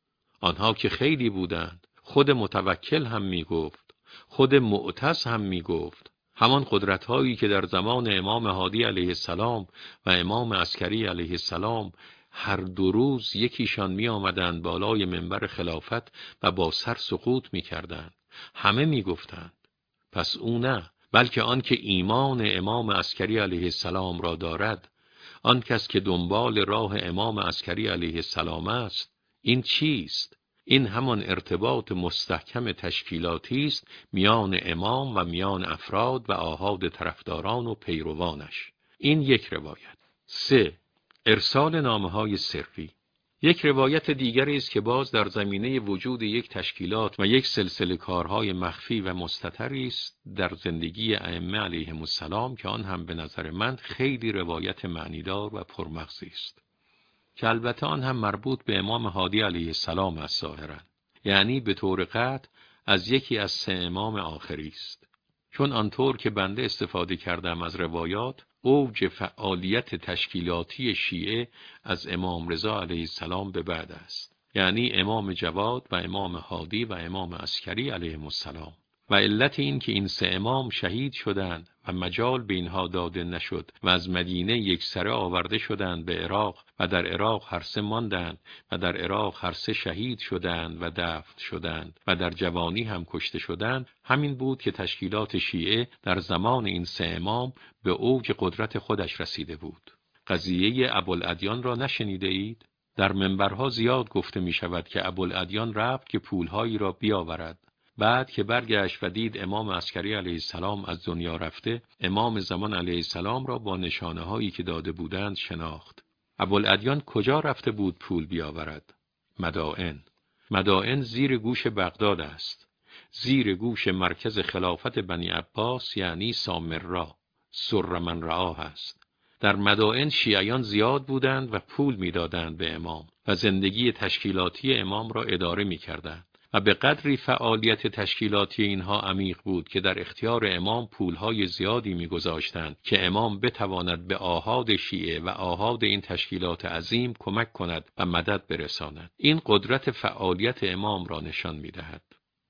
Speaker 1: آنها که خیلی بودند. خود متوکل هم می گفت، خود معتز هم می گفت. همان قدرت هایی که در زمان امام هادی علیه السلام و امام عسکری علیه السلام هر دو روز یکیشان می آمدند بالای منبر خلافت و با سر سقوط می کردند. همه می گفتند. پس او نه، بلکه آن که ایمان امام عسکری علیه السلام را دارد، آن کس که دنبال راه امام عسکری علیه السلام است، این چیست؟ این همان ارتباط مستحکم تشکیلاتی است میان امام و میان افراد و آحاد طرفداران و پیروانش. این یک روایت. سه، ارسال نامه‌های سری. یک روایت دیگری است که باز در زمینه وجود یک تشکیلات و یک سلسله کارهای مخفی و مستتری است در زندگی ائمه علیهم السلام که آن هم به نظر من خیلی روایت معنیدار و پرمغزی است، که البته آن هم مربوط به امام هادی علیه السلام است ظاهراً، یعنی به طور قطع از یکی از سه امام آخری است. چون آنطور که بنده استفاده کردم از روایات، اوج فعالیت تشکیلاتی شیعه از امام رضا علیه السلام به بعد است، یعنی امام جواد و امام هادی و امام عسکری علیهم السلام. و علت این که این سه امام شهید شدند و مجال به اینها داده نشد و از مدینه یک سره آورده شدند به عراق و در عراق هر سه ماندند و در عراق هر سه شهید شدند و دفن شدند و در جوانی هم کشته شدند، همین بود که تشکیلات شیعه در زمان این سه امام به اوج قدرت خودش رسیده بود. قضیه ابوالادیان را نشنیده اید؟ در منبرها زیاد گفته می شود که ابوالادیان رفت که پولهایی را بیاورد. بعد که برگشت و دید امام عسکری علیه السلام از دنیا رفته، امام زمان علیه السلام را با نشانه هایی که داده بودند شناخت. ابوالادیان کجا رفته بود پول بیاورد؟ مدائن. مدائن زیر گوش بغداد است، زیر گوش مرکز خلافت بنی عباس، یعنی سامرا، سر من رعاه است. در مدائن شیعیان زیاد بودند و پول میدادند به امام و زندگی تشکیلاتی امام را اداره میکردند و به قدری فعالیت تشکیلاتی اینها عمیق بود که در اختیار امام پولهای زیادی میگذاشتند که امام بتواند به آحاد شیعه و آحاد این تشکیلات عظیم کمک کند و مدد برساند. این قدرت فعالیت امام را نشان میدهد.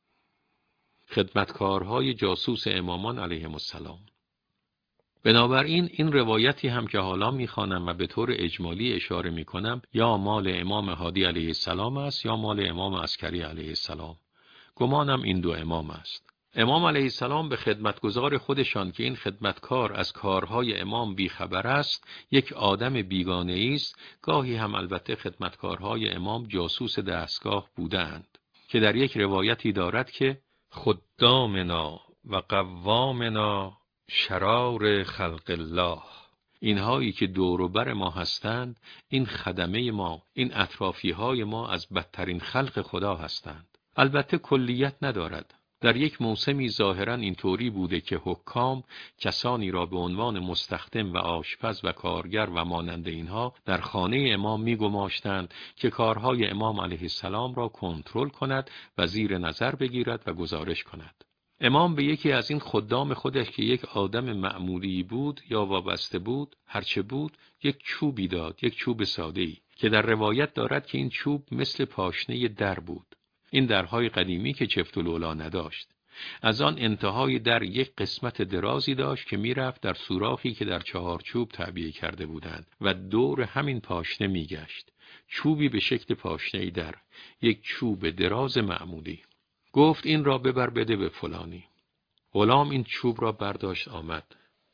Speaker 1: خدمتکارهای جاسوس امامان علیهم السلام. بنابراین این روایتی هم که حالا میخوانم و به طور اجمالی اشاره میکنم یا مال امام هادی علیه السلام است یا مال امام عسکری علیه السلام. گمانم این دو امام است. امام علیه السلام به خدمتگزار خودشان که این خدمتکار از کارهای امام بیخبر است یک آدم بیگانه است، گاهی هم البته خدمتکارهای امام جاسوس دستگاه بودند که در یک روایتی دارد که خدامنا و قوامنا شرار خلق الله. اینهایی که دور و بر ما هستند، این خدمه ما، این اطرافی های ما از بدترین خلق خدا هستند. البته کلیت ندارد. در یک موسمی ظاهراً اینطوری بوده که حکام کسانی را به عنوان مستخدم و آشپز و کارگر و مانند اینها در خانه امام می‌گماشتند که کارهای امام علیه السلام را کنترل کند و زیر نظر بگیرد و گزارش کند. امام به یکی از این خدام خودش که یک آدم معمولی بود یا وابسته بود، هرچه بود، یک چوبی داد، یک چوب ساده‌ای که در روایت دارد که این چوب مثل پاشنه در بود. این درهای قدیمی که چفت و لولا نداشت. از آن انتهای در یک قسمت درازی داشت که میرفت در سوراخی که در چهارچوب تعبیه کرده بودند و دور همین پاشنه میگشت. چوبی به شکل پاشنه در، یک چوب دراز معمولی. گفت این را ببر بده به فلانی. غلام این چوب را برداشت آمد.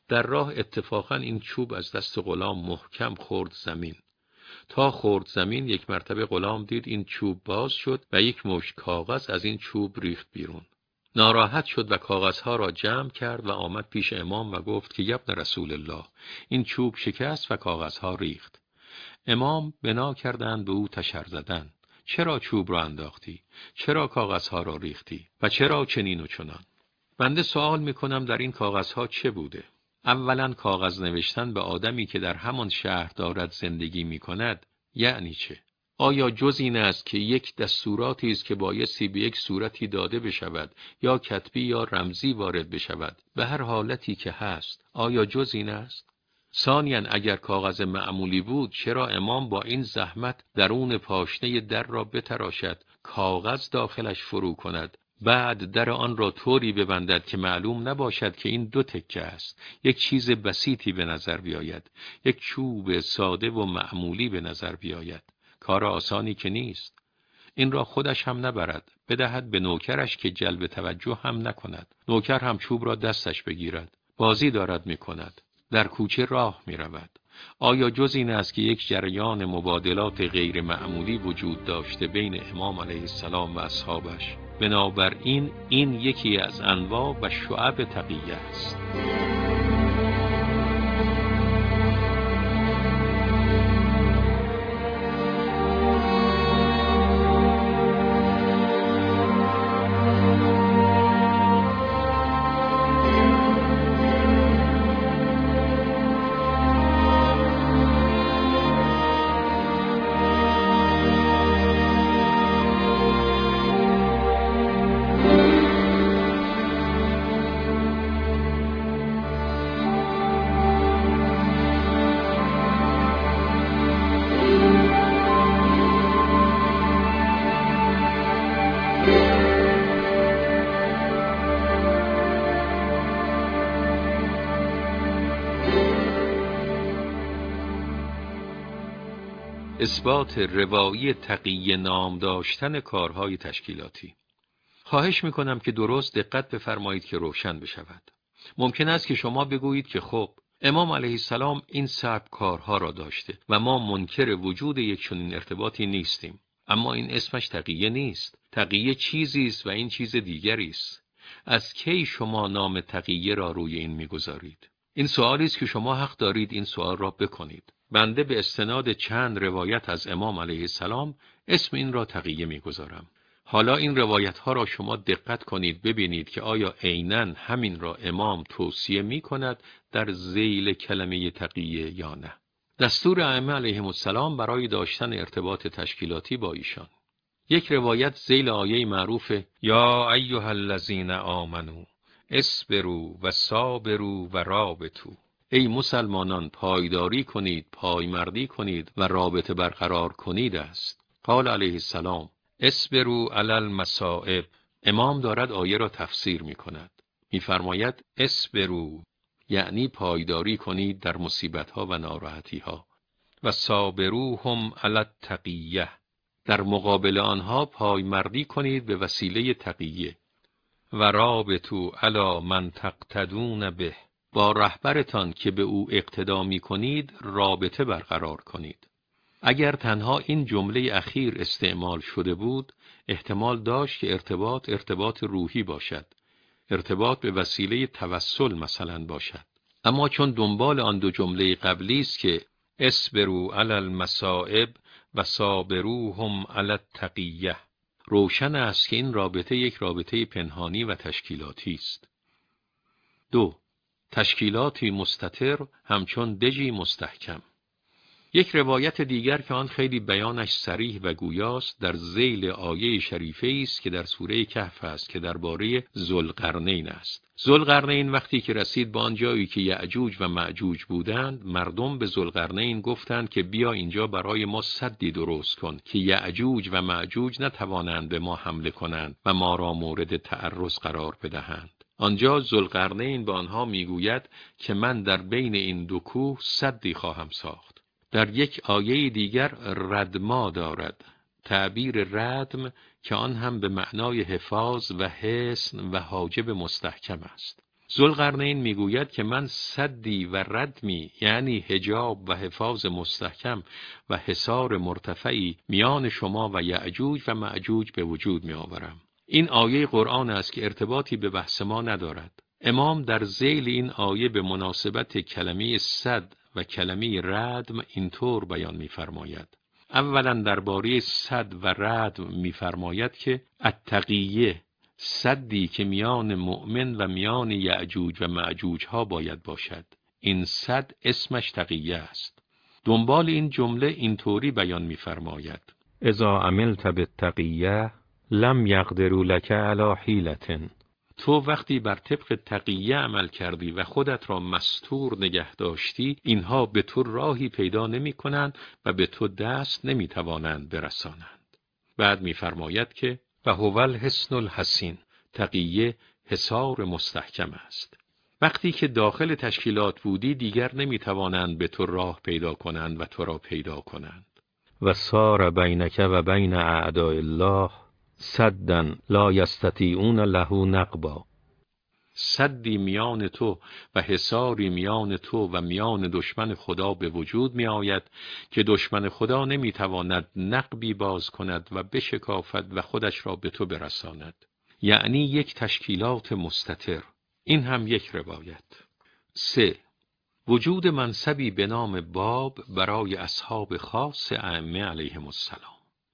Speaker 1: در راه اتفاقا این چوب از دست غلام محکم خورد زمین. تا خورد زمین یک مرتبه غلام دید این چوب باز شد و یک مشت کاغذ از این چوب ریخت بیرون. ناراحت شد و کاغذها را جمع کرد و آمد پیش امام و گفت که ابن رسول الله، این چوب شکست و کاغذها ریخت. امام بنا کردند به او تشر زدن. چرا چوب را انداختی؟ چرا کاغذها را ریختی؟ و چرا چنین و چنان؟ بنده سوال میکنم در این کاغذها چه بوده؟ اولا کاغذ نوشتن به آدمی که در همان شهر دارد زندگی میکند یعنی چه؟ آیا جز این است که یک دستوراتی است که بایستی به یک صورتی داده بشود یا کتبی یا رمزی وارد بشود به هر حالتی که هست؟ آیا جز این است؟ ثانیاً اگر کاغذ معمولی بود چرا امام با این زحمت درون پاشنه در را بتراشد، کاغذ داخلش فرو کند، بعد در آن را طوری ببندد که معلوم نباشد که این دو تکه است، یک چیز بسیطی به نظر بیاید، یک چوب ساده و معمولی به نظر بیاید؟ کار آسانی که نیست. این را خودش هم نبرد، بدهد به نوکرش که جلب توجه هم نکند. نوکر هم چوب را دستش بگیرد، بازی دارد میکند، در کوچه راه می رود. آیا جز این است که یک جریان مبادلات غیر معمولی وجود داشته بین امام علیه السلام و اصحابش؟ بنابراین این یکی از انواع و شعب تقیه است. اثبات روایی تقیه نام داشتن کارهای تشکیلاتی. خواهش میکنم که درست دقت بفرمایید که روشن بشود. ممکن است که شما بگویید که خب امام علیه السلام این سبک کارها را داشته و ما منکر وجود یک چنین ارتباطی نیستیم، اما این اسمش تقیه نیست. تقیه چیزی است و این چیز دیگری است. از کی شما نام تقیه را روی این میگذارید؟ این سوالی است که شما حق دارید این سوال را بکنید. بنده به استناد چند روایت از امام علیه السلام اسم این را تقیه میگذارم. حالا این روایت ها را شما دقت کنید ببینید که آیا عیناً همین را امام توصیه می کند در ذیل کلمه تقیه یا نه. دستور ائمه علیهم السلام برای داشتن ارتباط تشکیلاتی با ایشان. یک روایت ذیل آیه معروف یا ایها الذین آمنو اصبروا و صابروا و رابطوا، ای مسلمانان پایداری کنید، پایمردی کنید و رابطه برقرار کنید است. قال علیه السلام اصبروا علی المصائب. امام دارد آیه را تفسیر می کند. می فرماید اصبروا یعنی پایداری کنید در مصیبت ها و ناراحتی ها، و صابروا هم علی التقیه، در مقابل آنها پایمردی کنید به وسیله تقیه، و رابطوا علی من تقتدون به، با رهبرتان که به او اقتدا می کنید رابطه برقرار کنید. اگر تنها این جمله اخیر استعمال شده بود احتمال داشت که ارتباط ارتباط روحی باشد، ارتباط به وسیله توسل مثلا باشد. اما چون دنبال آن دو جمله قبلی است که اصبروا علی المصائب و صابروا هم علی التقیه، روشن است که این رابطه یک رابطه پنهانی و تشکیلاتی است. دو، تشکیلاتی مستتر همچون دژی مستحکم. یک روایت دیگر که آن خیلی بیانش صریح و گویاست در ذیل آیه شریفه است که در سوره کهف است که درباره ذوالقرنین است. ذوالقرنین وقتی که رسید به آن جایی که یأجوج و مأجوج بودند، مردم به ذوالقرنین گفتند که بیا اینجا برای ما سدی درست کن که یأجوج و مأجوج نتوانند به ما حمله کنند و ما را مورد تعرض قرار بدهند. آنجا ذوالقرنین به آنها میگوید که من در بین این دو کوه سدی خواهم ساخت. در یک آیه دیگر ردما دارد، تعبیر ردم که آن هم به معنای حفاظ و حصن و حاجب مستحکم است. ذوالقرنین میگوید که من سدی و ردمی، یعنی حجاب و حفاظ مستحکم و حصار مرتفعی میان شما و یأجوج و مأجوج به وجود می آورم. این آیه قرآن است که ارتباطی به بحث ما ندارد. امام در ذیل این آیه به مناسبت کلمه سد و کلمه ردم اینطور بیان می‌فرماید. اولا درباره سد و ردم می‌فرماید که التقیه، سدی که میان مؤمن و میان یأجوج و مأجوج ها باید باشد. این سد اسمش تقیه است. دنبال این جمله اینطوری بیان می‌فرماید: اذا عملت بالتقیه لم یقدروا لك علی حیلة. تو وقتی بر طبق تقیه عمل کردی و خودت را مستور نگه داشتی، اینها به تو راهی پیدا نمی کنند و به تو دست نمی توانند برسانند. بعد می فرماید که و هو الحصن الحصین، تقیه حصار مستحکم است. وقتی که داخل تشکیلات بودی دیگر نمی توانند به تو راه پیدا کنند و تو را پیدا کنند. و صار بینک و بین اعداء الله سدًا لا یستطیعون له نقبا. سدی میان تو و حصاری میان تو و میان دشمن خدا به وجود می آید که دشمن خدا نمی تواند نقبی باز کند و بشکافد و خودش را به تو برساند. یعنی یک تشکیلات مستتر. این هم یک روایت. سه، وجود منصبی به نام باب برای اصحاب خاص ائمه علیهم السلام.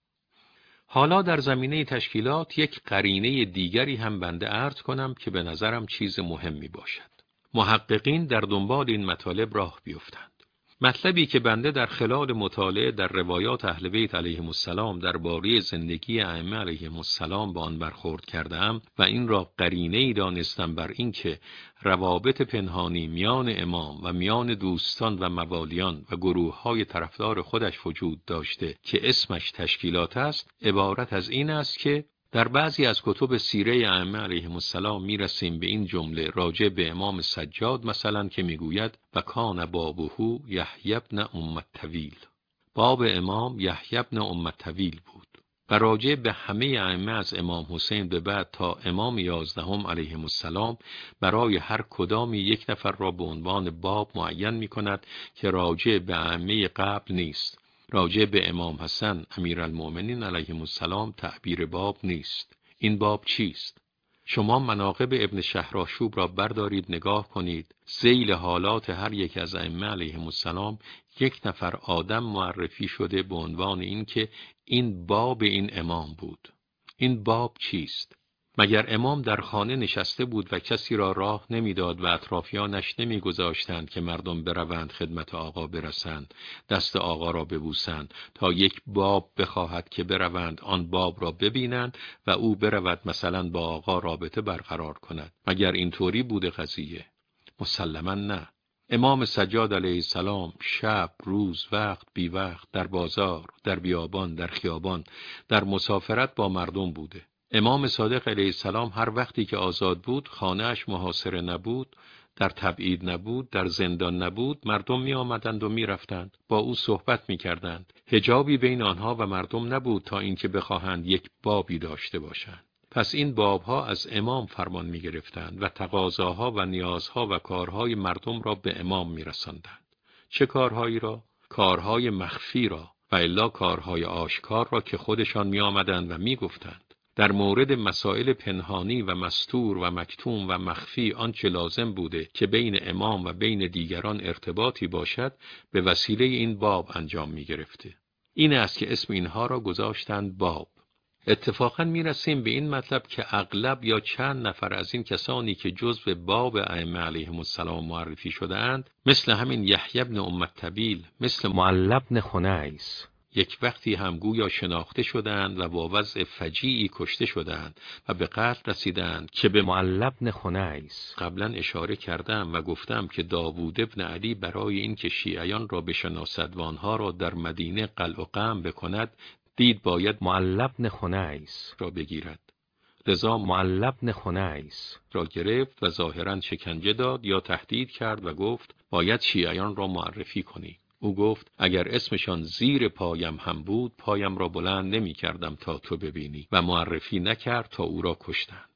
Speaker 1: حالا در زمینه تشکیلات یک قرینه دیگری هم بنده عرض کنم که به نظرم چیز مهمی باشد. محققین در دنبال این مطالب راه بیفتند. مطلبی که بنده در خلال مطالعه در روایات اهل بیت علیهم السلام درباره زندگی ائمه علیهم السلام با آن برخورد کردم و این را قرینه‌ای دانستم بر این که روابط پنهانی میان امام و میان دوستان و موالیان و گروه‌های طرفدار خودش وجود داشته که اسمش تشکیلات است، عبارت از این است که در بعضی از کتب سیره ائمه علیهم السلام میرسیم به این جمله راجع به امام سجاد مثلا که میگوید و کان بابه یحیی بن ام الطویل. باب امام یحیی بن ام الطویل بود. و راجع به همه ائمه از امام حسین به بعد تا امام یازدهم علیهم السلام برای هر کدامی یک نفر را به عنوان باب معین میکند که راجع به ائمه قبل نیست. راجع به امام حسن امیرالمؤمنین علیهم السلام تعبیر باب نیست. این باب چیست؟ شما مناقب ابن شهرآشوب را بردارید نگاه کنید. ذیل حالات هر یک از ائمه علیهم السلام یک نفر آدم معرفی شده به عنوان این که این باب این امام بود. این باب چیست؟ مگر امام در خانه نشسته بود و کسی را راه نمیداد و اطرافیانش نمیگذاشتند که مردم بروند خدمت آقا برسند، دست آقا را ببوسند تا یک باب بخواهد که بروند آن باب را ببینند و او برود مثلا با آقا رابطه برقرار کند؟ مگر اینطوری بوده قضیه؟ مسلماً نه. امام سجاد علیه السلام شب، روز، وقت بی وقت در بازار، در بیابان، در خیابان، در مسافرت با مردم بوده. امام صادق علیه السلام هر وقتی که آزاد بود، خانه‌اش محاصره نبود، در تبعید نبود، در زندان نبود، مردم می آمدند و می رفتند، با او صحبت می کردند. حجابی بین آنها و مردم نبود تا اینکه بخواهند یک بابی داشته باشند. پس این بابها از امام فرمان می گرفتند و تقاضاها و نیازها و کارهای مردم را به امام می رساندند. چه کارهایی را؟ کارهای مخفی را، و الا کارهای آشکار را که خودشان می آمدند و می گفتند. در مورد مسائل پنهانی و مستور و مکتوم و مخفی آنچه لازم بوده که بین امام و بین دیگران ارتباطی باشد به وسیله این باب انجام می گرفته. این است که اسم اینها را گذاشتند باب. اتفاقا می رسیم به این مطلب که اغلب یا چند نفر از این کسانی که جزو باب ائمه علیهم السلام معرفی شده اند، مثل همین یحیی بن ام الطویل، مثل معلی بن خنیس، یک وقتی هم گویا شناخته شدند و با وضع فجیعی کشته شدند و به قتل رسیدند که به معلی بن خنیس قبلا اشاره کردم و گفتم که داوود ابن علی برای اینکه شیعیان را بشناسد و آنها را در مدینه قلع و قمع بکند، دید باید معلی بن خنیس را بگیرد. لذا معلی بن خنیس را گرفت و ظاهراً شکنجه داد یا تهدید کرد و گفت باید شیعیان را معرفی کنی. او گفت اگر اسمشان زیر پایم هم بود پایم را بلند نمی کردم تا تو ببینی، و معرفی نکرد تا او را کشتند.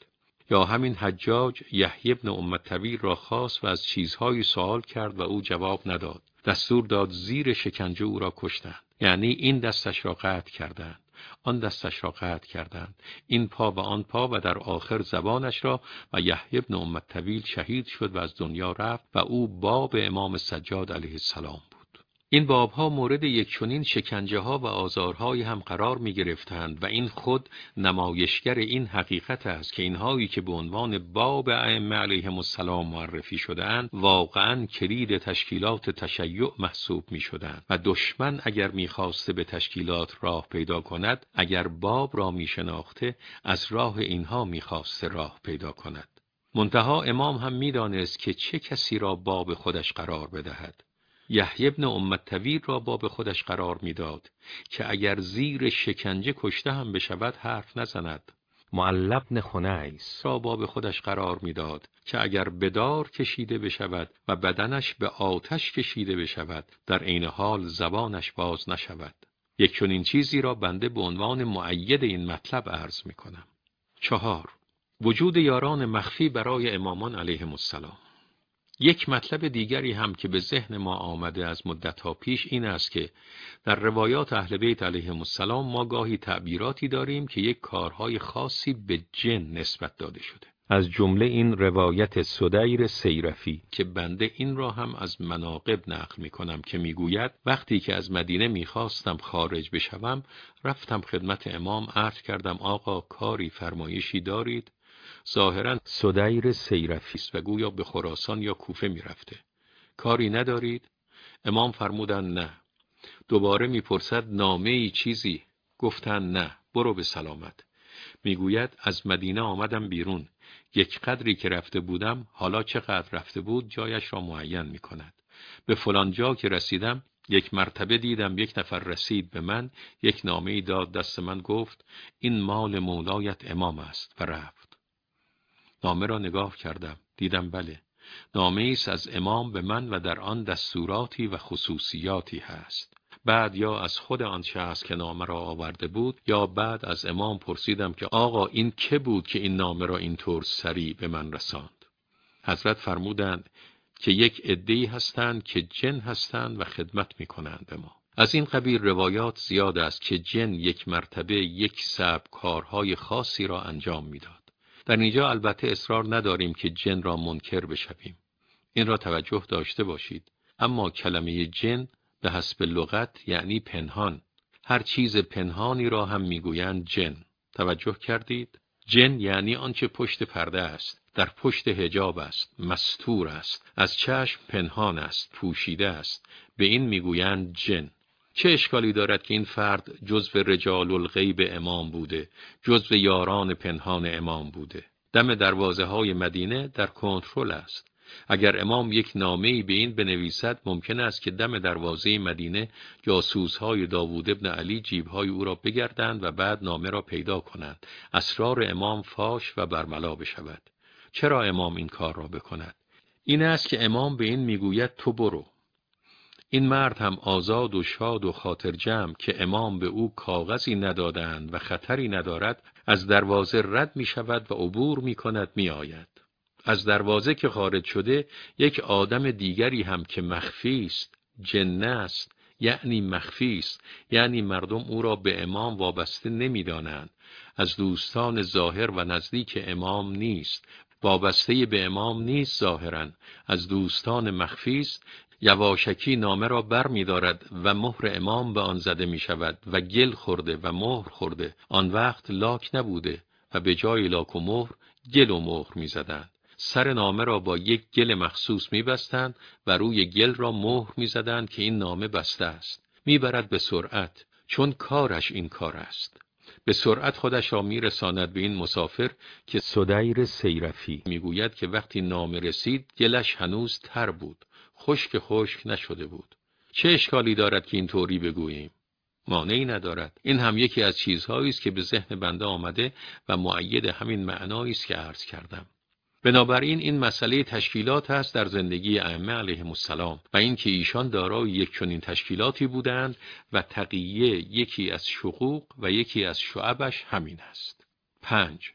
Speaker 1: یا همین حجاج یحیی بن ام الطویل را خواست و از چیزهایی سوال کرد و او جواب نداد. دستور داد زیر شکنجه او را کشتند. یعنی این دستش را قطع کردند، آن دستش را قطع کردند، این پا و آن پا، و در آخر زبانش را، و یحیی بن ام الطویل شهید شد و از دنیا رفت و او باب امام سجاد علیه السلام بود. این بابها مورد یک چنین شکنجه ها و آزارهای هم قرار می گرفتند و این خود نمایشگر این حقیقت است که اینهایی که به عنوان باب ائمه علیهم السلام معرفی شدند واقعا کلید تشکیلات تشیع محسوب می شدند و دشمن اگر می خواسته به تشکیلات راه پیدا کند، اگر باب را می شناخته، از راه اینها می خواسته راه پیدا کند. منتها امام هم می دانست که چه کسی را باب خودش قرار بدهد. یحیی بن ام الطویل را باب خودش قرار میداد که اگر زیر شکنجه کشته هم بشود حرف نزند. معلی بن خنیس را باب خودش قرار میداد که اگر به دار کشیده بشود و بدنش به آتش کشیده بشود، در عین حال زبانش باز نشود. یک چنین چیزی را بنده به عنوان مؤید این مطلب عرض میکنم. چهار، وجود یاران مخفی برای امامان علیهم السلام. یک مطلب دیگری هم که به ذهن ما آمده از مدت‌ها پیش این است که در روایات اهل بیت علیهم السلام ما گاهی تعبیراتی داریم که یک کارهای خاصی به جن نسبت داده شده. از جمله این روایت سدیر سیرفی که بنده این را هم از مناقب نقل می کنم که می گوید وقتی که از مدینه می خواستم خارج بشوم، رفتم خدمت امام، عرض کردم آقا کاری فرمایشی دارید؟ ظاهراً سدیر سیرفی است و گویا به خراسان یا کوفه می رفته. کاری ندارید؟ امام فرمودند نه. دوباره می پرسد نامه ای چیزی؟ گفتن نه، برو به سلامت. می گوید از مدینه آمدم بیرون، یک قدری که رفته بودم، حالا چقدر رفته بود جایش را معین می کند. به فلان جا که رسیدم یک مرتبه دیدم یک نفر رسید به من، یک نامه ای داد دست من، گفت این مال مولایت امام است و رفت. نامه را نگاه کردم، دیدم بله، نامه ایست از امام به من و در آن دستوراتی و خصوصیاتی هست. بعد یا از خود آن شخص که نامه را آورده بود یا بعد از امام پرسیدم که آقا این که بود که این نامه را اینطور سریع به من رساند؟ حضرت فرمودند که یک عده‌ای هستند که جن هستند و خدمت می‌کنند به ما. از این قبیل روایات زیاد است که جن یک مرتبه یک سبک کارهای خاصی را انجام می‌داد. در اینجا البته اصرار نداریم که جن را منکر بشویم. این را توجه داشته باشید. اما کلمه جن به حسب لغت یعنی پنهان. هر چیز پنهانی را هم میگویند جن. توجه کردید؟ جن یعنی آنچه پشت پرده است، در پشت حجاب است، مستور است، از چشم پنهان است، پوشیده است. به این میگویند جن. چه اشکالی دارد که این فرد جزو رجال الغیب امام بوده، جزو یاران پنهان امام بوده. دم دروازه های مدینه در کنترل است. اگر امام یک نامه‌ای به این بنویسد، ممکن است که دم دروازه مدینه جاسوس‌های داوود ابن علی جیب‌های او را بگردند و بعد نامه را پیدا کنند، اسرار امام فاش و برملا بشود. چرا امام این کار را بکند؟ این است که امام به این میگوید تو برو. این مرد هم آزاد و شاد و خاطر جمع که امام به او کاغذی ندادند و خطری ندارد، از دروازه رد می شود و عبور می کند می آید. از دروازه که خارج شده، یک آدم دیگری هم که مخفی است، جن است، یعنی مخفی است، یعنی مردم او را به امام وابسته نمی دانند، از دوستان ظاهر و نزدیک امام نیست، وابسته به امام نیست ظاهراً، از دوستان مخفی است. یواشکی نامه را بر می دارد و مهر امام به آن زده می شود و گل خورده و مهر خورده. آن وقت لاک نبوده و به جای لاک و مهر گل و مهر می زدند. سر نامه را با یک گل مخصوص می بستند و روی گل را مهر می زدند که این نامه بسته است. می برد به سرعت، چون کارش این کار است. به سرعت خودش را می رساند به این مسافر که سدیر سیرفی می گوید که وقتی نامه رسید گلش هنوز تر بود، خشک خشک نشده بود. چه اشکالی دارد که این طوری بگوییم؟ مانعی ندارد. این هم یکی از چیزهایی است که به ذهن بنده آمده و مؤید همین معنایی است که عرض کردم. بنابراین این مسئله تشکیلات است در زندگی ائمه علیهم السلام و این که ایشان دارای یک چنین تشکیلاتی بودند و تقیه یکی از شقوق و یکی از شعبش همین است. پنج.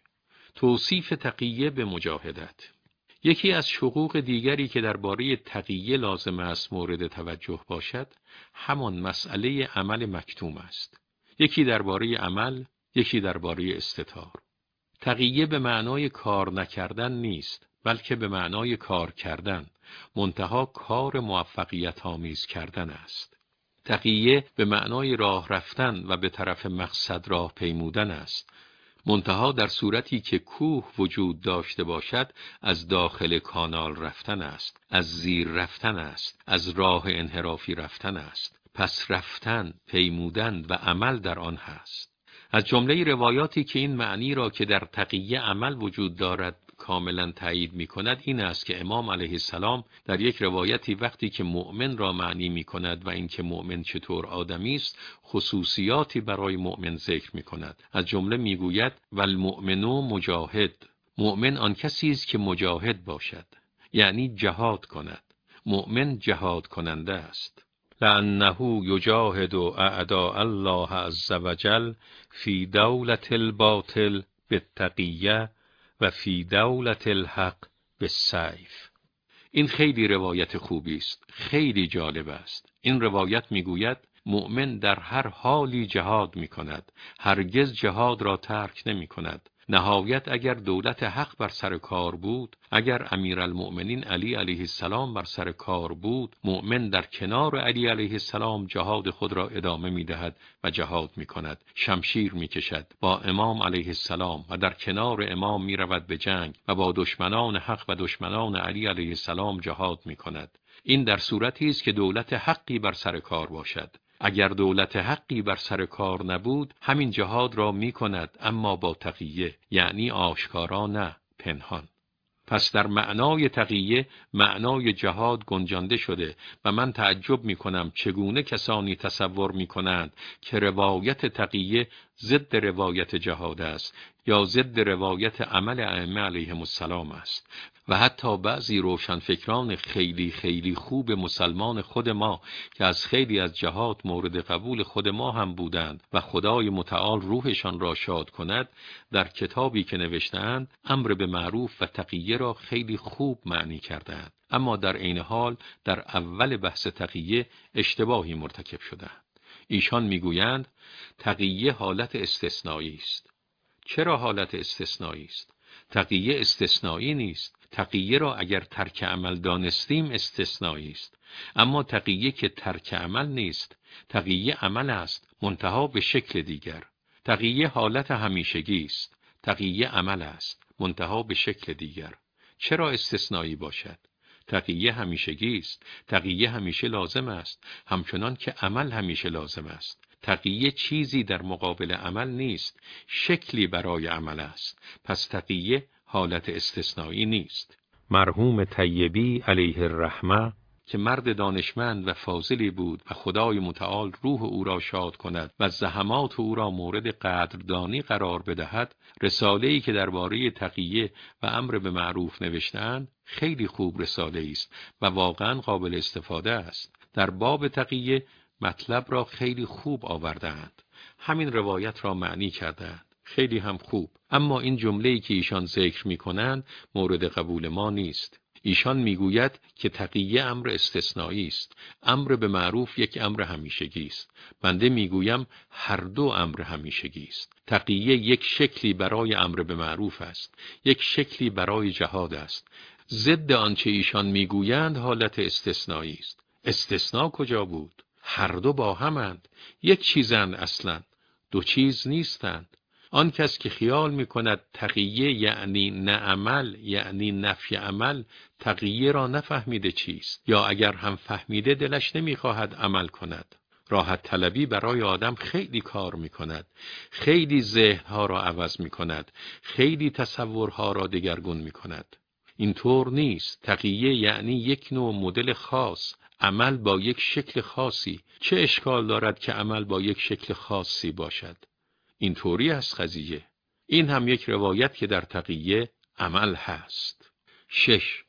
Speaker 1: توصیف تقیه به مجاهدت. یکی از شقوق دیگری که درباره تقیه لازم است مورد توجه باشد، همان مسئله عمل مکتوم است. یکی درباره عمل، یکی درباره استتار. تقیه به معنای کار نکردن نیست، بلکه به معنای کار کردن، منتها کار موفقیت آمیز کردن است. تقیه به معنای راه رفتن و به طرف مقصد راه پیمودن است، منتها در صورتی که کوه وجود داشته باشد از داخل کانال رفتن است، از زیر رفتن است، از راه انحرافی رفتن است. پس رفتن، پیمودن و عمل در آن هست. از جمله روایاتی که این معنی را که در تقیه عمل وجود دارد کاملا تایید می کند این است که امام علیه السلام در یک روایتی وقتی که مؤمن را معنی می کند و اینکه مؤمن چطور آدمی است خصوصیاتی برای مؤمن ذکر می کند. از جمله می گوید والمؤمنو مجاهد، مؤمن آن کسی است که مجاهد باشد، یعنی جهاد کند. مؤمن جهاد کننده است. لأنه یجاهد اعداء الله عز وجل فی دولت الباطل بالتقیه و فی دولت الحق بالسیف. این خیلی روایت خوبی است، خیلی جالب است. این روایت میگوید مؤمن در هر حالی جهاد میکند، هرگز جهاد را ترک نمیکند. نهایت اگر دولت حق بر سر کار بود، اگر امیرالمؤمنین علی علیه السلام بر سر کار بود، مؤمن در کنار علی علیه السلام جهاد خود را ادامه میدهد و جهاد میکند، شمشیر میکشد با امام علیه السلام و در کنار امام میرود به جنگ و با دشمنان حق و دشمنان علی علیه السلام جهاد میکند. این در صورتی است که دولت حقی بر سر کار باشد. اگر دولت حقی بر سر کار نبود همین جهاد را می کند، اما با تقیه، یعنی آشکارا نه، پنهان. پس در معنای تقیه معنای جهاد گنجانده شده و من تعجب می کنم چگونه کسانی تصور می کنند که روایت تقیه ضد روایت جهاد است یا ضد روایت عمل ائمه علیهم السلام است. و حتی بعضی روشنفکران خیلی خیلی خوب مسلمان خود ما که از خیلی از جهات مورد قبول خود ما هم بودند و خدای متعال روحشان را شاد کند، در کتابی که نوشتند امر به معروف و تقیه را خیلی خوب معنی کردند، اما در عین حال در اول بحث تقیه اشتباهی مرتکب شدند. ایشان میگویند تقیه حالت استثنایی است. چرا حالت استثنایی است؟ تقیه استثنایی نیست. تقیه را اگر ترک عمل دانستیم استثنایی است، اما تقیه که ترک عمل نیست، تقیه عمل است، منتها به شکل دیگر. تقیه حالت همیشگی است، تقیه عمل است، منتها به شکل دیگر. چرا استثنایی باشد؟ تقیه همیشگی است، تقیه همیشه لازم است، همچنان که عمل همیشه لازم است. تقیه چیزی در مقابل عمل نیست، شکلی برای عمل است. پس تقیه حالت استثنایی نیست. مرحوم طیبی علیه الرحمه که مرد دانشمند و فاضلی بود و خدای متعال روح او را شاد کند و زحمات او را مورد قدردانی قرار بدهد، رساله‌ای که درباره تقیه و امر به معروف نوشتند خیلی خوب رساله است و واقعا قابل استفاده است. در باب تقیه مطلب را خیلی خوب آوردند، همین روایت را معنی کردند، خیلی هم خوب. اما این جمله‌ای که ایشان ذکر می‌کنند مورد قبول ما نیست. ایشان میگوید که تقیه امر استثنایی است، امر به معروف یک امر همیشگی است. بنده میگویم هر دو امر همیشگی است. تقیه یک شکلی برای امر به معروف است، یک شکلی برای جهاد است. ضد آنچه ایشان میگویند حالت استثنایی است. استثناء کجا بود؟ هر دو با همند، یک چیزند، اصلا دو چیز نیستند. آن کس که خیال میکند تقیه یعنی نه عمل، یعنی نفی عمل، تقیه را نفهمیده چیست، یا اگر هم فهمیده دلش نمیخواهد عمل کند. راحت طلبی برای آدم خیلی کار میکند، خیلی ذهنها را عوض میکند، خیلی تصورها را دگرگون میکند. اینطور نیست. تقیه یعنی یک نوع مدل خاص، عمل با یک شکل خاصی. چه اشکال دارد که عمل با یک شکل خاصی باشد؟ اینطوری است قضیه. این هم یک روایت که در تقیه عمل هست. شش.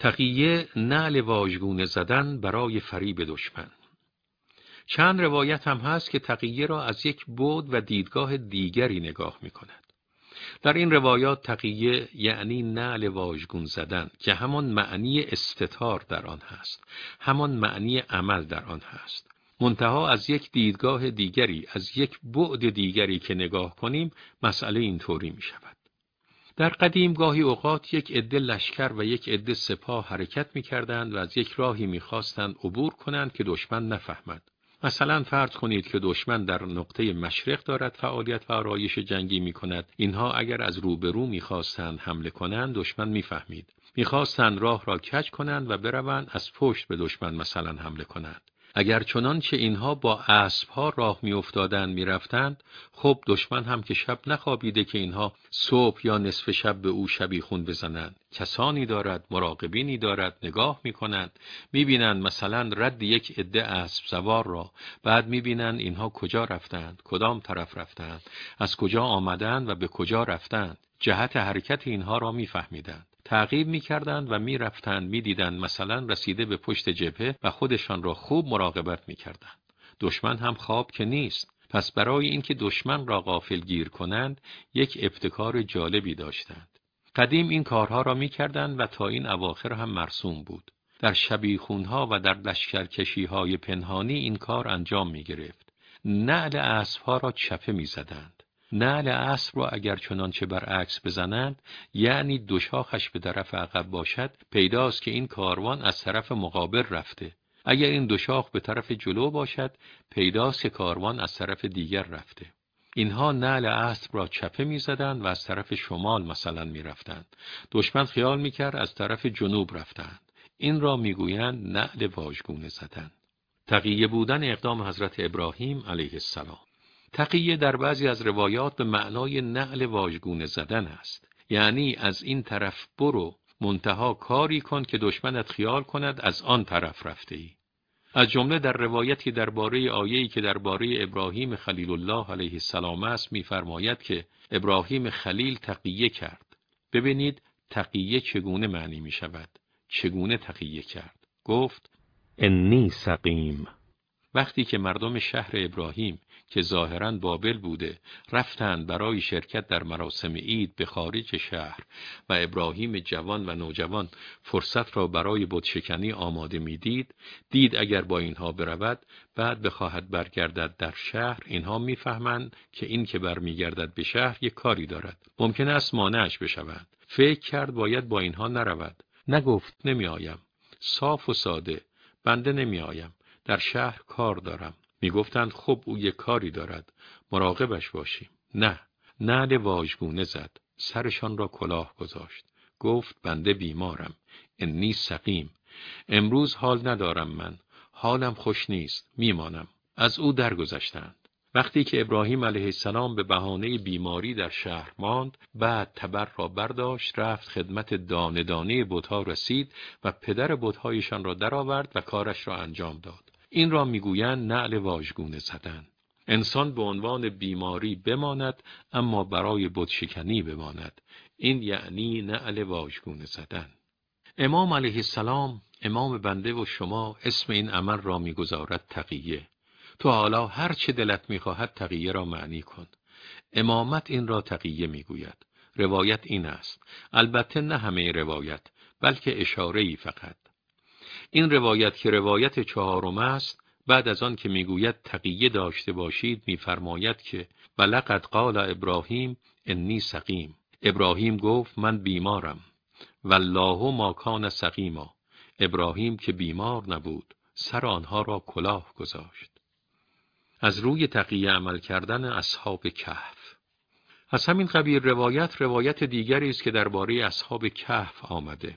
Speaker 1: تقیه نعل واژگونه زدن برای فریب دشمن. چند روایت هم هست که تقیه را از یک بعد و دیدگاه دیگری نگاه می کند. در این روایات تقیه یعنی نعل واژگون زدن که همان معنی استتار در آن هست، همان معنی عمل در آن هست. منتها از یک دیدگاه دیگری، از یک بعد دیگری که نگاه کنیم، مسئله اینطوری می شود. در قدیم گاهی اوقات یک عده لشکر و یک عده سپاه حرکت می کردند و از یک راهی می خواستند عبور کنند که دشمن نفهمد. مثلا فرض کنید که دشمن در نقطه مشرق دارد فعالیت و آرایش جنگی می کند. اینها اگر از روبرو می خواستند حمله کنند، دشمن می فهمید. می خواستند راه را کج کنند و بروند از پشت به دشمن مثلا حمله کنند. اگر چنانچه اینها با اسب‌ها راه می‌افتادند می‌رفتند، خب دشمن هم که شب نخوابیده که اینها صبح یا نصف شب به او شبیخون بزنند. کسانی دارد، مراقبینی دارد، نگاه می‌کنند، می‌بینند مثلا رد یک عده اسب سوار را، بعد می‌بینند اینها کجا رفتند، کدام طرف رفتند، از کجا آمدند و به کجا رفتند. جهت حرکت اینها را می‌فهمیدند. تعقیب می‌کردند و می‌رفتند می‌دیدند مثلا رسیده به پشت جبهه و خودشان را خوب مراقبت می‌کردند. دشمن هم خواب که نیست. پس برای اینکه دشمن را غافلگیر کنند، یک ابتکار جالبی داشتند. قدیم این کارها را می‌کردند و تا این اواخر هم مرسوم بود. در شبیخونها و در لشکرکشی‌های پنهانی این کار انجام می‌گرفت. نعل اسب‌ها را چپه می‌زدند. نعل اسب را اگر چنانچه برعکس بزنند، یعنی دو شاخش به طرف عقب باشد، پیداست که این کاروان از طرف مقابل رفته. اگر این دو شاخ به طرف جلو باشد، پیداست که کاروان از طرف دیگر رفته. اینها نعل اسب را چپه می زدند و از طرف شمال مثلا می رفتند. دشمن خیال می کرد از طرف جنوب رفتند. این را می گویند نعل واژگونه زدن. تقیه بودن اقدام حضرت ابراهیم علیه السلام. تقیه در بعضی از روایات به معنای نعل واژگونه زدن است. یعنی از این طرف برو، منتها کاری کن که دشمنت خیال کند از آن طرف رفته ای. از جمله در روایتی درباره آیه‌ای که درباره ابراهیم خلیل الله علیه السلام است می‌فرماید که ابراهیم خلیل تقیه کرد. ببینید تقیه چگونه معنی می شود. چگونه تقیه کرد؟ گفت انی سقیم. وقتی که مردم شهر ابراهیم که ظاهراً بابل بوده رفتند برای شرکت در مراسم عید به خارج شهر و ابراهیم جوان و نوجوان فرصت را برای بتشکنی آماده می دید، دید اگر با اینها برود بعد بخواهد برگردد در شهر، اینها میفهمند که این که برمیگردد به شهر یک کاری دارد، ممکن است مانعش بشوند. فکر کرد باید با اینها نرود. نگفت نمی آیم. صاف و ساده، بنده نمی آیم. در شهر کار دارم. می گفتند خب او یک کاری دارد، مراقبش باشیم. نه، نعل واژگونه زد، سرشان را کلاه گذاشت. گفت بنده بیمارم، انی سقیم. امروز حال ندارم، من حالم خوش نیست، میمانم. از او درگذشتند. وقتی که ابراهیم علیه السلام به بهانه بیماری در شهر ماند، بعد تبر را برداشت، رفت خدمت دانه دانه بت‌ها رسید و پدر بت‌هایشان را درآورد و کارش را انجام داد. این را میگویند نعل واژگونه زدن. انسان به عنوان بیماری بماند اما برای بت شکنی بماند. این یعنی نعل واژگونه زدن. امام علیه السلام، امام بنده و شما، اسم این عمل را میگذارد تقیه. تو حالا هر چه دلت میخواهد تقیه را معنی کن. امامت این را تقیه میگوید. روایت این است. البته نه همه روایت، بلکه اشاره‌ای فقط. این روایت که روایت چهارم است، بعد از آن که میگوید تقیه داشته باشید، میفرماید که ولقد قال ابراهیم انی سقیم. ابراهیم گفت من بیمارم. والله ما کان سقیما. ابراهیم که بیمار نبود، سر آنها را کلاه گذاشت. از روی تقیه عمل کردن اصحاب کهف. از همین قبیل روایت روایت دیگری است که درباره اصحاب کهف آمده.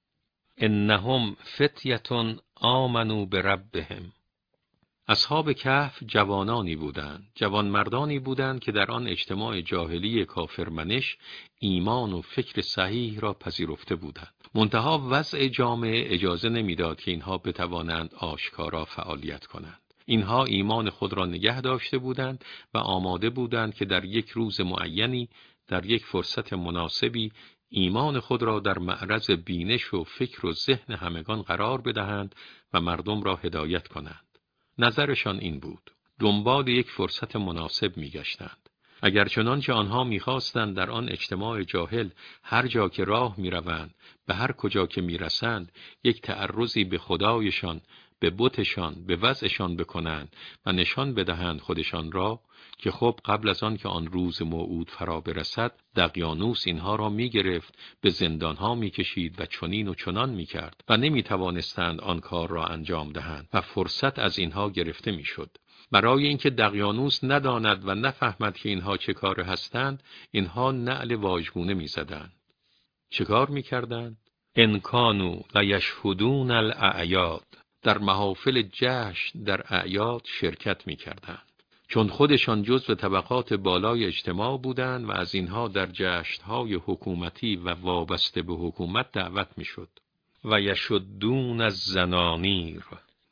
Speaker 1: انهم فتیة آمنوا بربهم. اصحاب کهف جوانانی بودند، جوان مردانی بودند که در آن اجتماع جاهلی کافرمنش ایمان و فکر صحیح را پذیرفته بودند. منتها وضع جامعه اجازه نمیداد که اینها بتوانند آشکارا فعالیت کنند. اینها ایمان خود را نگه داشته بودند و آماده بودند که در یک روز معینی، در یک فرصت مناسبی، ایمان خود را در معرض بینش و فکر و ذهن همگان قرار بدهند و مردم را هدایت کنند. نظرشان این بود. دنبال یک فرصت مناسب می گشتند. اگر چنان که آنها می‌خواستند در آن اجتماع جاهل هر جا که راه می‌روند، به هر کجا که می‌رسند، یک تعرضی به خدایشان، به بتشان، به وضعشان بکنند و نشان بدهند خودشان را، که خب قبل از آن که آن روز موعود فرا برسد، دقیانوس اینها را می‌گرفت، به زندانها می‌کشید و چنین و چنان می‌کرد و نمی‌توانستند آن کار را انجام دهند و فرصت از اینها گرفته می‌شد. برای اینکه دقیانوس نداند و نفهمد که اینها چه کار هستند، اینها نعل واژگونه می‌زدند. چه کار می‌کردند؟ انکانو لیشهدون الاعیاد، در محافل جشن، در اعیاد شرکت می‌کردند. چون خودشان جزو طبقات بالای اجتماع بودند و از اینها در جشن‌های حکومتی و وابسته به حکومت دعوت می‌شد. و یشدون الزنانیر،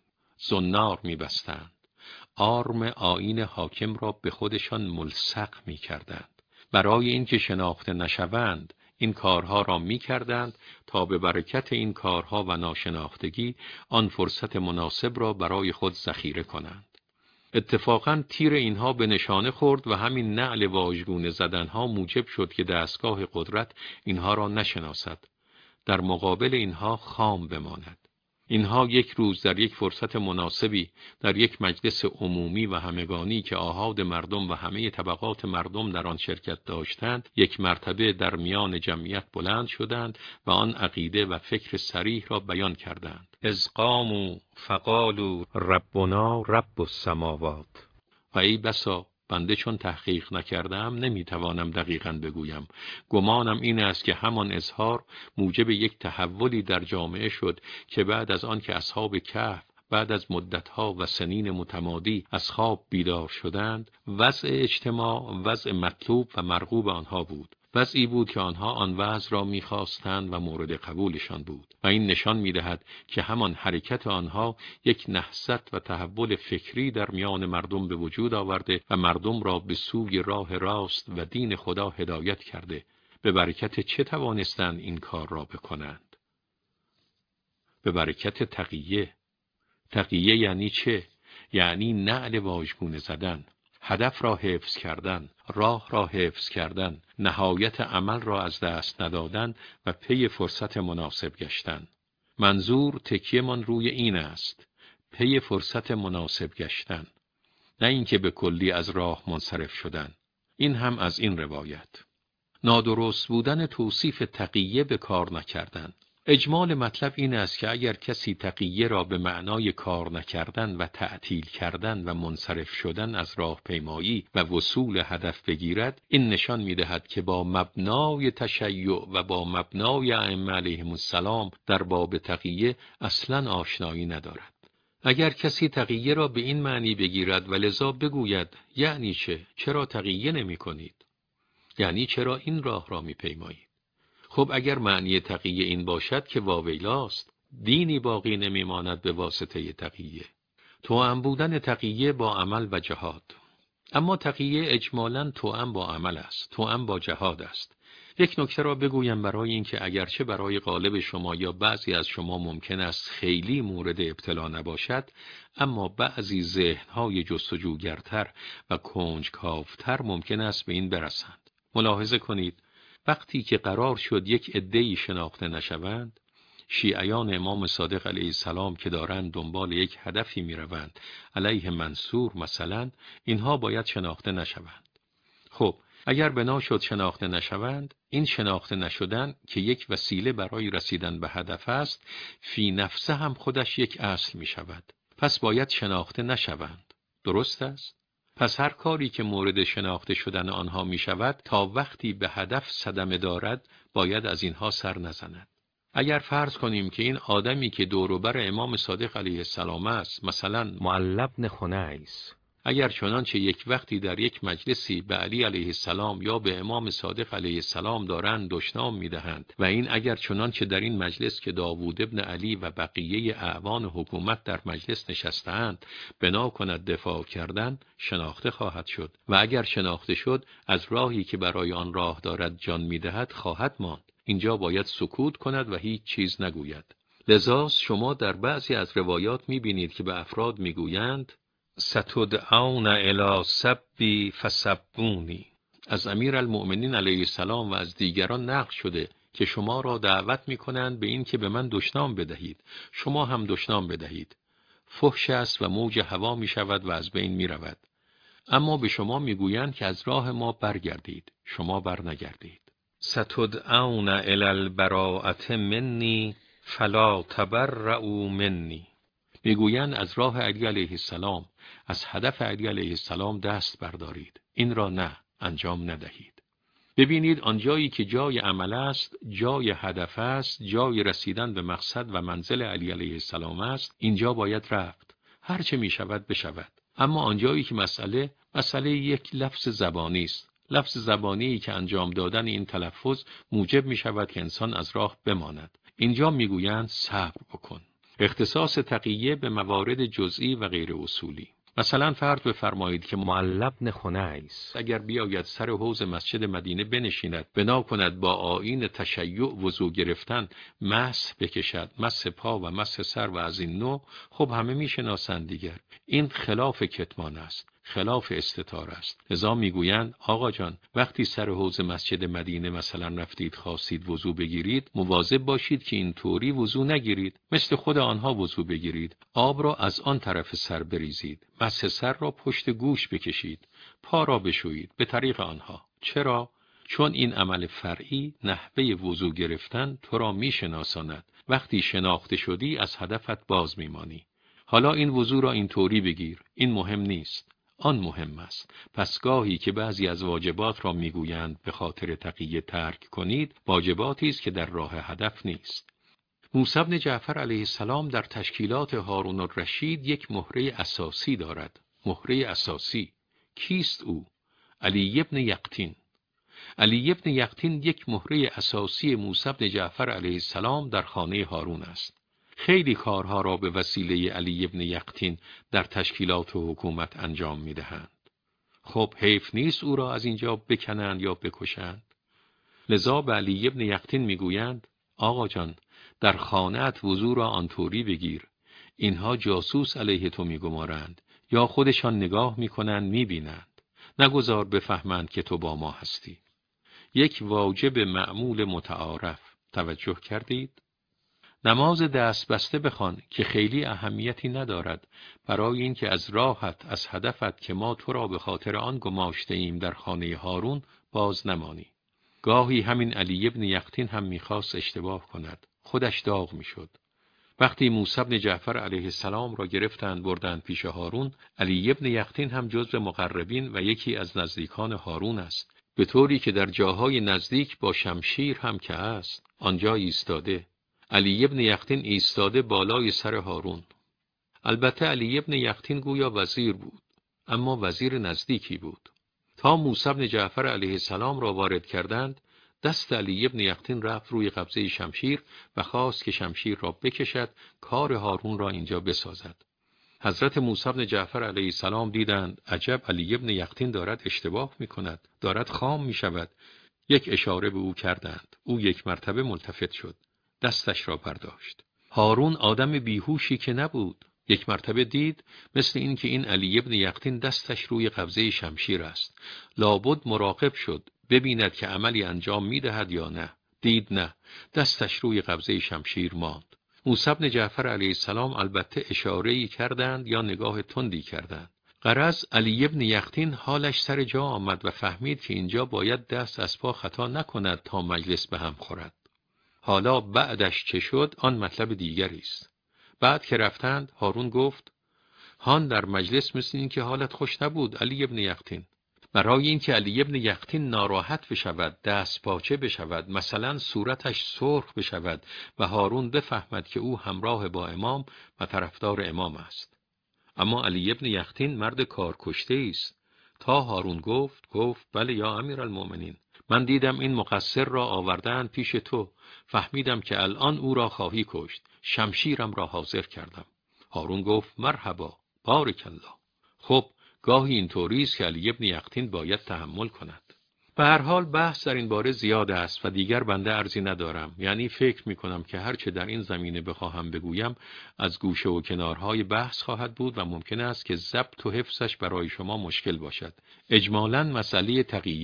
Speaker 1: زنار می‌بستند. آرم آیین حاکم را به خودشان ملصق می‌کردند. برای اینکه شناخته نشوند، این کارها را می‌کردند تا به برکت این کارها و ناشناختگی آن فرصت مناسب را برای خود ذخیره کنند. اتفاقاً تیر اینها به نشانه خورد و همین نعل واژگونه زدنها موجب شد که دستگاه قدرت اینها را نشناسد، در مقابل اینها خام بماند. اینها یک روز در یک فرصت مناسبی، در یک مجلس عمومی و همگانی که آحاد مردم و همه طبقات مردم در آن شرکت داشتند، یک مرتبه در میان جمعیت بلند شدند و آن عقیده و فکر صریح را بیان کردند. اذ قاموا فقالوا ربنا رب السماوات. و ای بسا بنده چون تحقیق نکردم نمیتوانم دقیقاً بگویم. گمانم این است که همان اظهار موجب یک تحولی در جامعه شد که بعد از آن که اصحاب کهف بعد از مدتها و سنین متمادی از خواب بیدار شدند، وضع اجتماع وضع مطلوب و مرغوب آنها بود. وضعی بود که آنها آن وضع را می‌خواستند و مورد قبولشان بود و این نشان می‌دهد که همان حرکت آنها یک نهضت و تحول فکری در میان مردم به وجود آورده و مردم را به سوی راه راست و دین خدا هدایت کرده. به برکت چه توانستند این کار را بکنند؟ به برکت تقیه. تقیه یعنی چه؟ یعنی نعل واژگونه زدن، هدف را حفظ کردن، راه را حفظ کردن، نهایت عمل را از دست ندادن و پی فرصت مناسب گشتن. منظور تکیه من روی این است، پی فرصت مناسب گشتن، نه اینکه به کلی از راه منصرف شدن. این هم از این روایت. نادرست بودن توصیف تقیه به کار نکردن. اجمال مطلب این است که اگر کسی تقیه را به معنای کار نکردن و تعطیل کردن و منصرف شدن از راه پیمایی و وصول هدف بگیرد، این نشان می‌دهد که با مبنای تشیع و با مبنای ائمه علیهم السلام در باب تقیه اصلاً آشنایی ندارد. اگر کسی تقیه را به این معنی بگیرد و لذا بگوید یعنی چه؟ چرا تقیه نمی کنید؟ یعنی چرا این راه را می پیمایید؟ خب اگر معنی تقیه این باشد که واویلاست، دینی باقی نمی ماند به واسطه تقیه. توأم بودن تقیه با عمل و جهاد. اما تقیه اجمالاً توأم با عمل است، توأم با جهاد است. یک نکته را بگویم برای اینکه اگرچه برای غالب شما یا بعضی از شما ممکن است خیلی مورد ابتلا نباشد، اما بعضی ذهن‌های جستجوگرتر و کنجکاوتر ممکن است به این برسند. ملاحظه کنید وقتی که قرار شد یک عده‌ای شناخته نشوند، شیعیان امام صادق علیه السلام که دارند دنبال یک هدفی می‌روند، علیه منصور مثلا، اینها باید شناخته نشوند. خب اگر بنا شد شناخته نشوند، این شناخته نشدن که یک وسیله برای رسیدن به هدف است، فی نفسه هم خودش یک اصل می شود. پس باید شناخته نشوند. درست است؟ پس هر کاری که مورد شناخته شدن آنها می شود تا وقتی به هدف صدمه دارد باید از اینها سر نزند. اگر فرض کنیم که این آدمی که دور و بر امام صادق علیه السلام است، مثلا معلی بن خنیس، اگر چنانچه یک وقتی در یک مجلسی به علی علیه السلام یا به امام صادق علیه السلام دارند دشنام میدهند و این اگر چنانچه در این مجلس که داوود ابن علی و بقیه اعوان حکومت در مجلس نشسته‌اند بنا کند دفاع کردن، شناخته خواهد شد و اگر شناخته شد از راهی که برای آن راه دارد جان میدهد خواهد ماند. اینجا باید سکوت کند و هیچ چیز نگوید. لذا شما در بعضی از روایات میبینید که به افراد میگویند ستدعون الی سبی فسبونی، از امیرالمؤمنین علیه السلام و از دیگران نقل شده که شما را دعوت می‌کنند به این که به من دشنام بدهید، شما هم دشنام بدهید. فحش است و موج هوا می‌شود و از بین می‌رود. اما به شما می‌گویند که از راه ما برگردید، شما برنگردید. ستدعون الی البراءة منی فلا تبرؤوا منی. میگویند از راه علی علیه السلام، از هدف علی علیه السلام دست بردارید، این را نه، انجام ندهید. ببینید آنجایی که جای عمل است، جای هدف است، جای رسیدن به مقصد و منزل علی علیه السلام است، اینجا باید رفت، هر چه می شود بشود. اما آنجایی که مسئله مسئله یک لفظ زبانی است، لفظ زبانی که انجام دادن این تلفظ موجب می شود که انسان از راه بماند، اینجا میگویند صبر بکن. اختصاص تقیه به موارد جزئی و غیر اصولی. مثلا فرض بفرمایید که معلی بن خنیس اگر بیاید سر حوض مسجد مدینه بنشیند، بنا کند با آیین تشیع وضو گرفتن، مسح بکشد، مسح پا و مسح سر و از این نوع، خب همه میشناسند دیگر. این خلاف کتمان است، خلاف استتار است. لذا میگویند آقا جان، وقتی سر حوض مسجد مدینه مثلا رفتید خواستید وضو بگیرید، مواظب باشید که این طوری وضو نگیرید، مثل خود آنها وضو بگیرید. آب را از آن طرف سر بریزید، مسح سر را پشت گوش بکشید، پا را بشویید به طریق آنها. چرا؟ چون این عمل فرعی، نحوه وضو گرفتن تو را میشناساند. وقتی شناخته شدی از هدفت باز میمانی. حالا این وضو را این طوری بگیر، این مهم نیست، آن مهم است. پس گاهی که بعضی از واجبات را میگویند به خاطر تقیه ترک کنید، واجباتی است که در راه هدف نیست. موسی بن جعفر علیه السلام در تشکیلات هارون الرشید یک مهره اساسی دارد. مهره اساسی کیست او؟ علی بن یقطین. علی بن یقطین یک مهره اساسی موسی بن جعفر علیه السلام در خانه هارون است. خیلی کارها را به وسیله علی بن یقطین در تشکیلات و حکومت انجام میدهند. خب حیف نیست او را از اینجا بکنند یا بکشند؟ لذا به علی بن یقطین میگویند آقا جان، در خانه‌ات وضو را آنطوری بگیر، اینها جاسوس علیه تو میگمارند یا خودشان نگاه میکنند میبینند، نگذار بفهمند که تو با ما هستی. یک واجب معمول متعارف. توجه کردید؟ نماز دست بسته بخوان که خیلی اهمیتی ندارد، برای اینکه از راحت، از هدفت که ما تو را به خاطر آن گماشته ایم در خانه هارون باز نمانی. گاهی همین علی بن یقطین هم میخواست اشتباه کند، خودش داغ میشد. وقتی موسی بن جعفر علیه السلام را گرفتند بردند پیش هارون، علی بن یقطین هم جزو مقربین و یکی از نزدیکان هارون است، به طوری که در جاهای نزدیک با شمشیر هم که است، آنجا ایستاده. علی بن یقطین ایستاده بالای سر هارون. البته علی بن یقطین گویا وزیر بود، اما وزیر نزدیکی بود. تا موسی بن جعفر علیه السلام را وارد کردند، دست علی بن یقطین رفت روی قبضه شمشیر و خواست که شمشیر را بکشد، کار هارون را اینجا بسازد. حضرت موسی بن جعفر علیه السلام دیدند عجب، علی بن یقطین دارد اشتباه می کند، دارد خام می شود. یک اشاره به او کردند، او یک مرتبه ملتفت شد، دستش را برداشت. هارون آدم بیهوشی که نبود، یک مرتبه دید مثل این که این علی بن یقطین دستش روی قبضه شمشیر است، لابد مراقب شد ببیند که عملی انجام میدهد یا نه. دید نه، دستش روی قبضه شمشیر ماند. موسی بن جعفر علیه السلام البته اشاره‌ای کردند یا نگاه تندی کردند. غرض علی بن یقطین حالش سر جا آمد و فهمید که اینجا باید دست از پا خطا نکند تا مجلس به هم خورد. حالا بعدش چه شد آن مطلب دیگری است. بعد که رفتند هارون گفت هان در مجلس مثل این که حالت خوش نبود علی بن یقطین. برای اینکه علی بن یقطین ناراحت بشود، دست پاچه بشود، مثلا صورتش سرخ بشود و هارون بفهمد که او همراه با امام و طرفدار امام است. اما علی بن یقطین مرد کارکشته است. تا هارون گفت گفت بله یا امیرالمؤمنین، من دیدم این مقصر را آوردن پیش تو، فهمیدم که الان او را خواهی کشت، شمشیرم را حاضر کردم. هارون گفت مرحبا، بارک الله. خب گاهی این طوری است که علی بن یقطین باید تحمل کند. به هر حال بحث در این باره زیاد است و دیگر بنده عرضی ندارم، یعنی فکر می کنم که هرچه در این زمینه بخواهم بگویم از گوشه و کنارهای بحث خواهد بود و ممکن است که ضبط و حفظش برای شما مشکل باشد. اجمالاً مسئله تقیه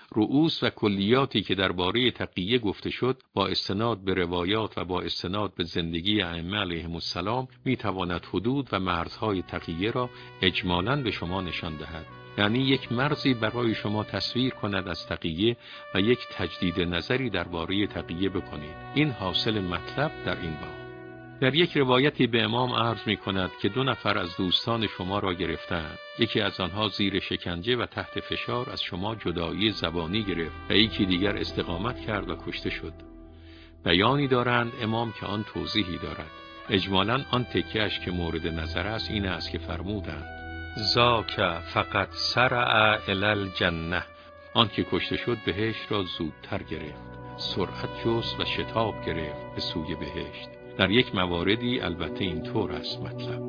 Speaker 1: رؤوس و کلیاتی که درباره تقیه گفته شد با استناد به روایات و با استناد به زندگی ائمه علیهم السلام میتواند حدود و مرزهای تقیه را اجمالاً به شما نشان دهد. یعنی یک مرزی برای شما تصویر کند از تقیه و یک تجدید نظری درباره تقیه بکنید. این حاصل مطلب در این باب. در یک روایتی به امام عرض می کند که دو نفر از دوستان شما را گرفتند. یکی از آنها زیر شکنجه و تحت فشار از شما جدایی زبانی گرفت و یکی دیگر استقامت کرد و کشته شد. بیانی دارند امام که آن توضیحی دارد. اجمالاً آن تکیه‌اش که مورد نظر است این است که فرمودند ذاک فقط سرع الی الجنه. آن که کشته شد بهشت را زودتر گرفت، سرعت جست و شتاب گرفت به سوی بهشت. در یک مواردی البته اینطور است مطلب.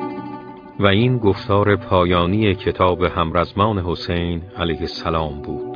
Speaker 1: و این گفتار پایانی کتاب همرزمان حسین علیه السلام بود.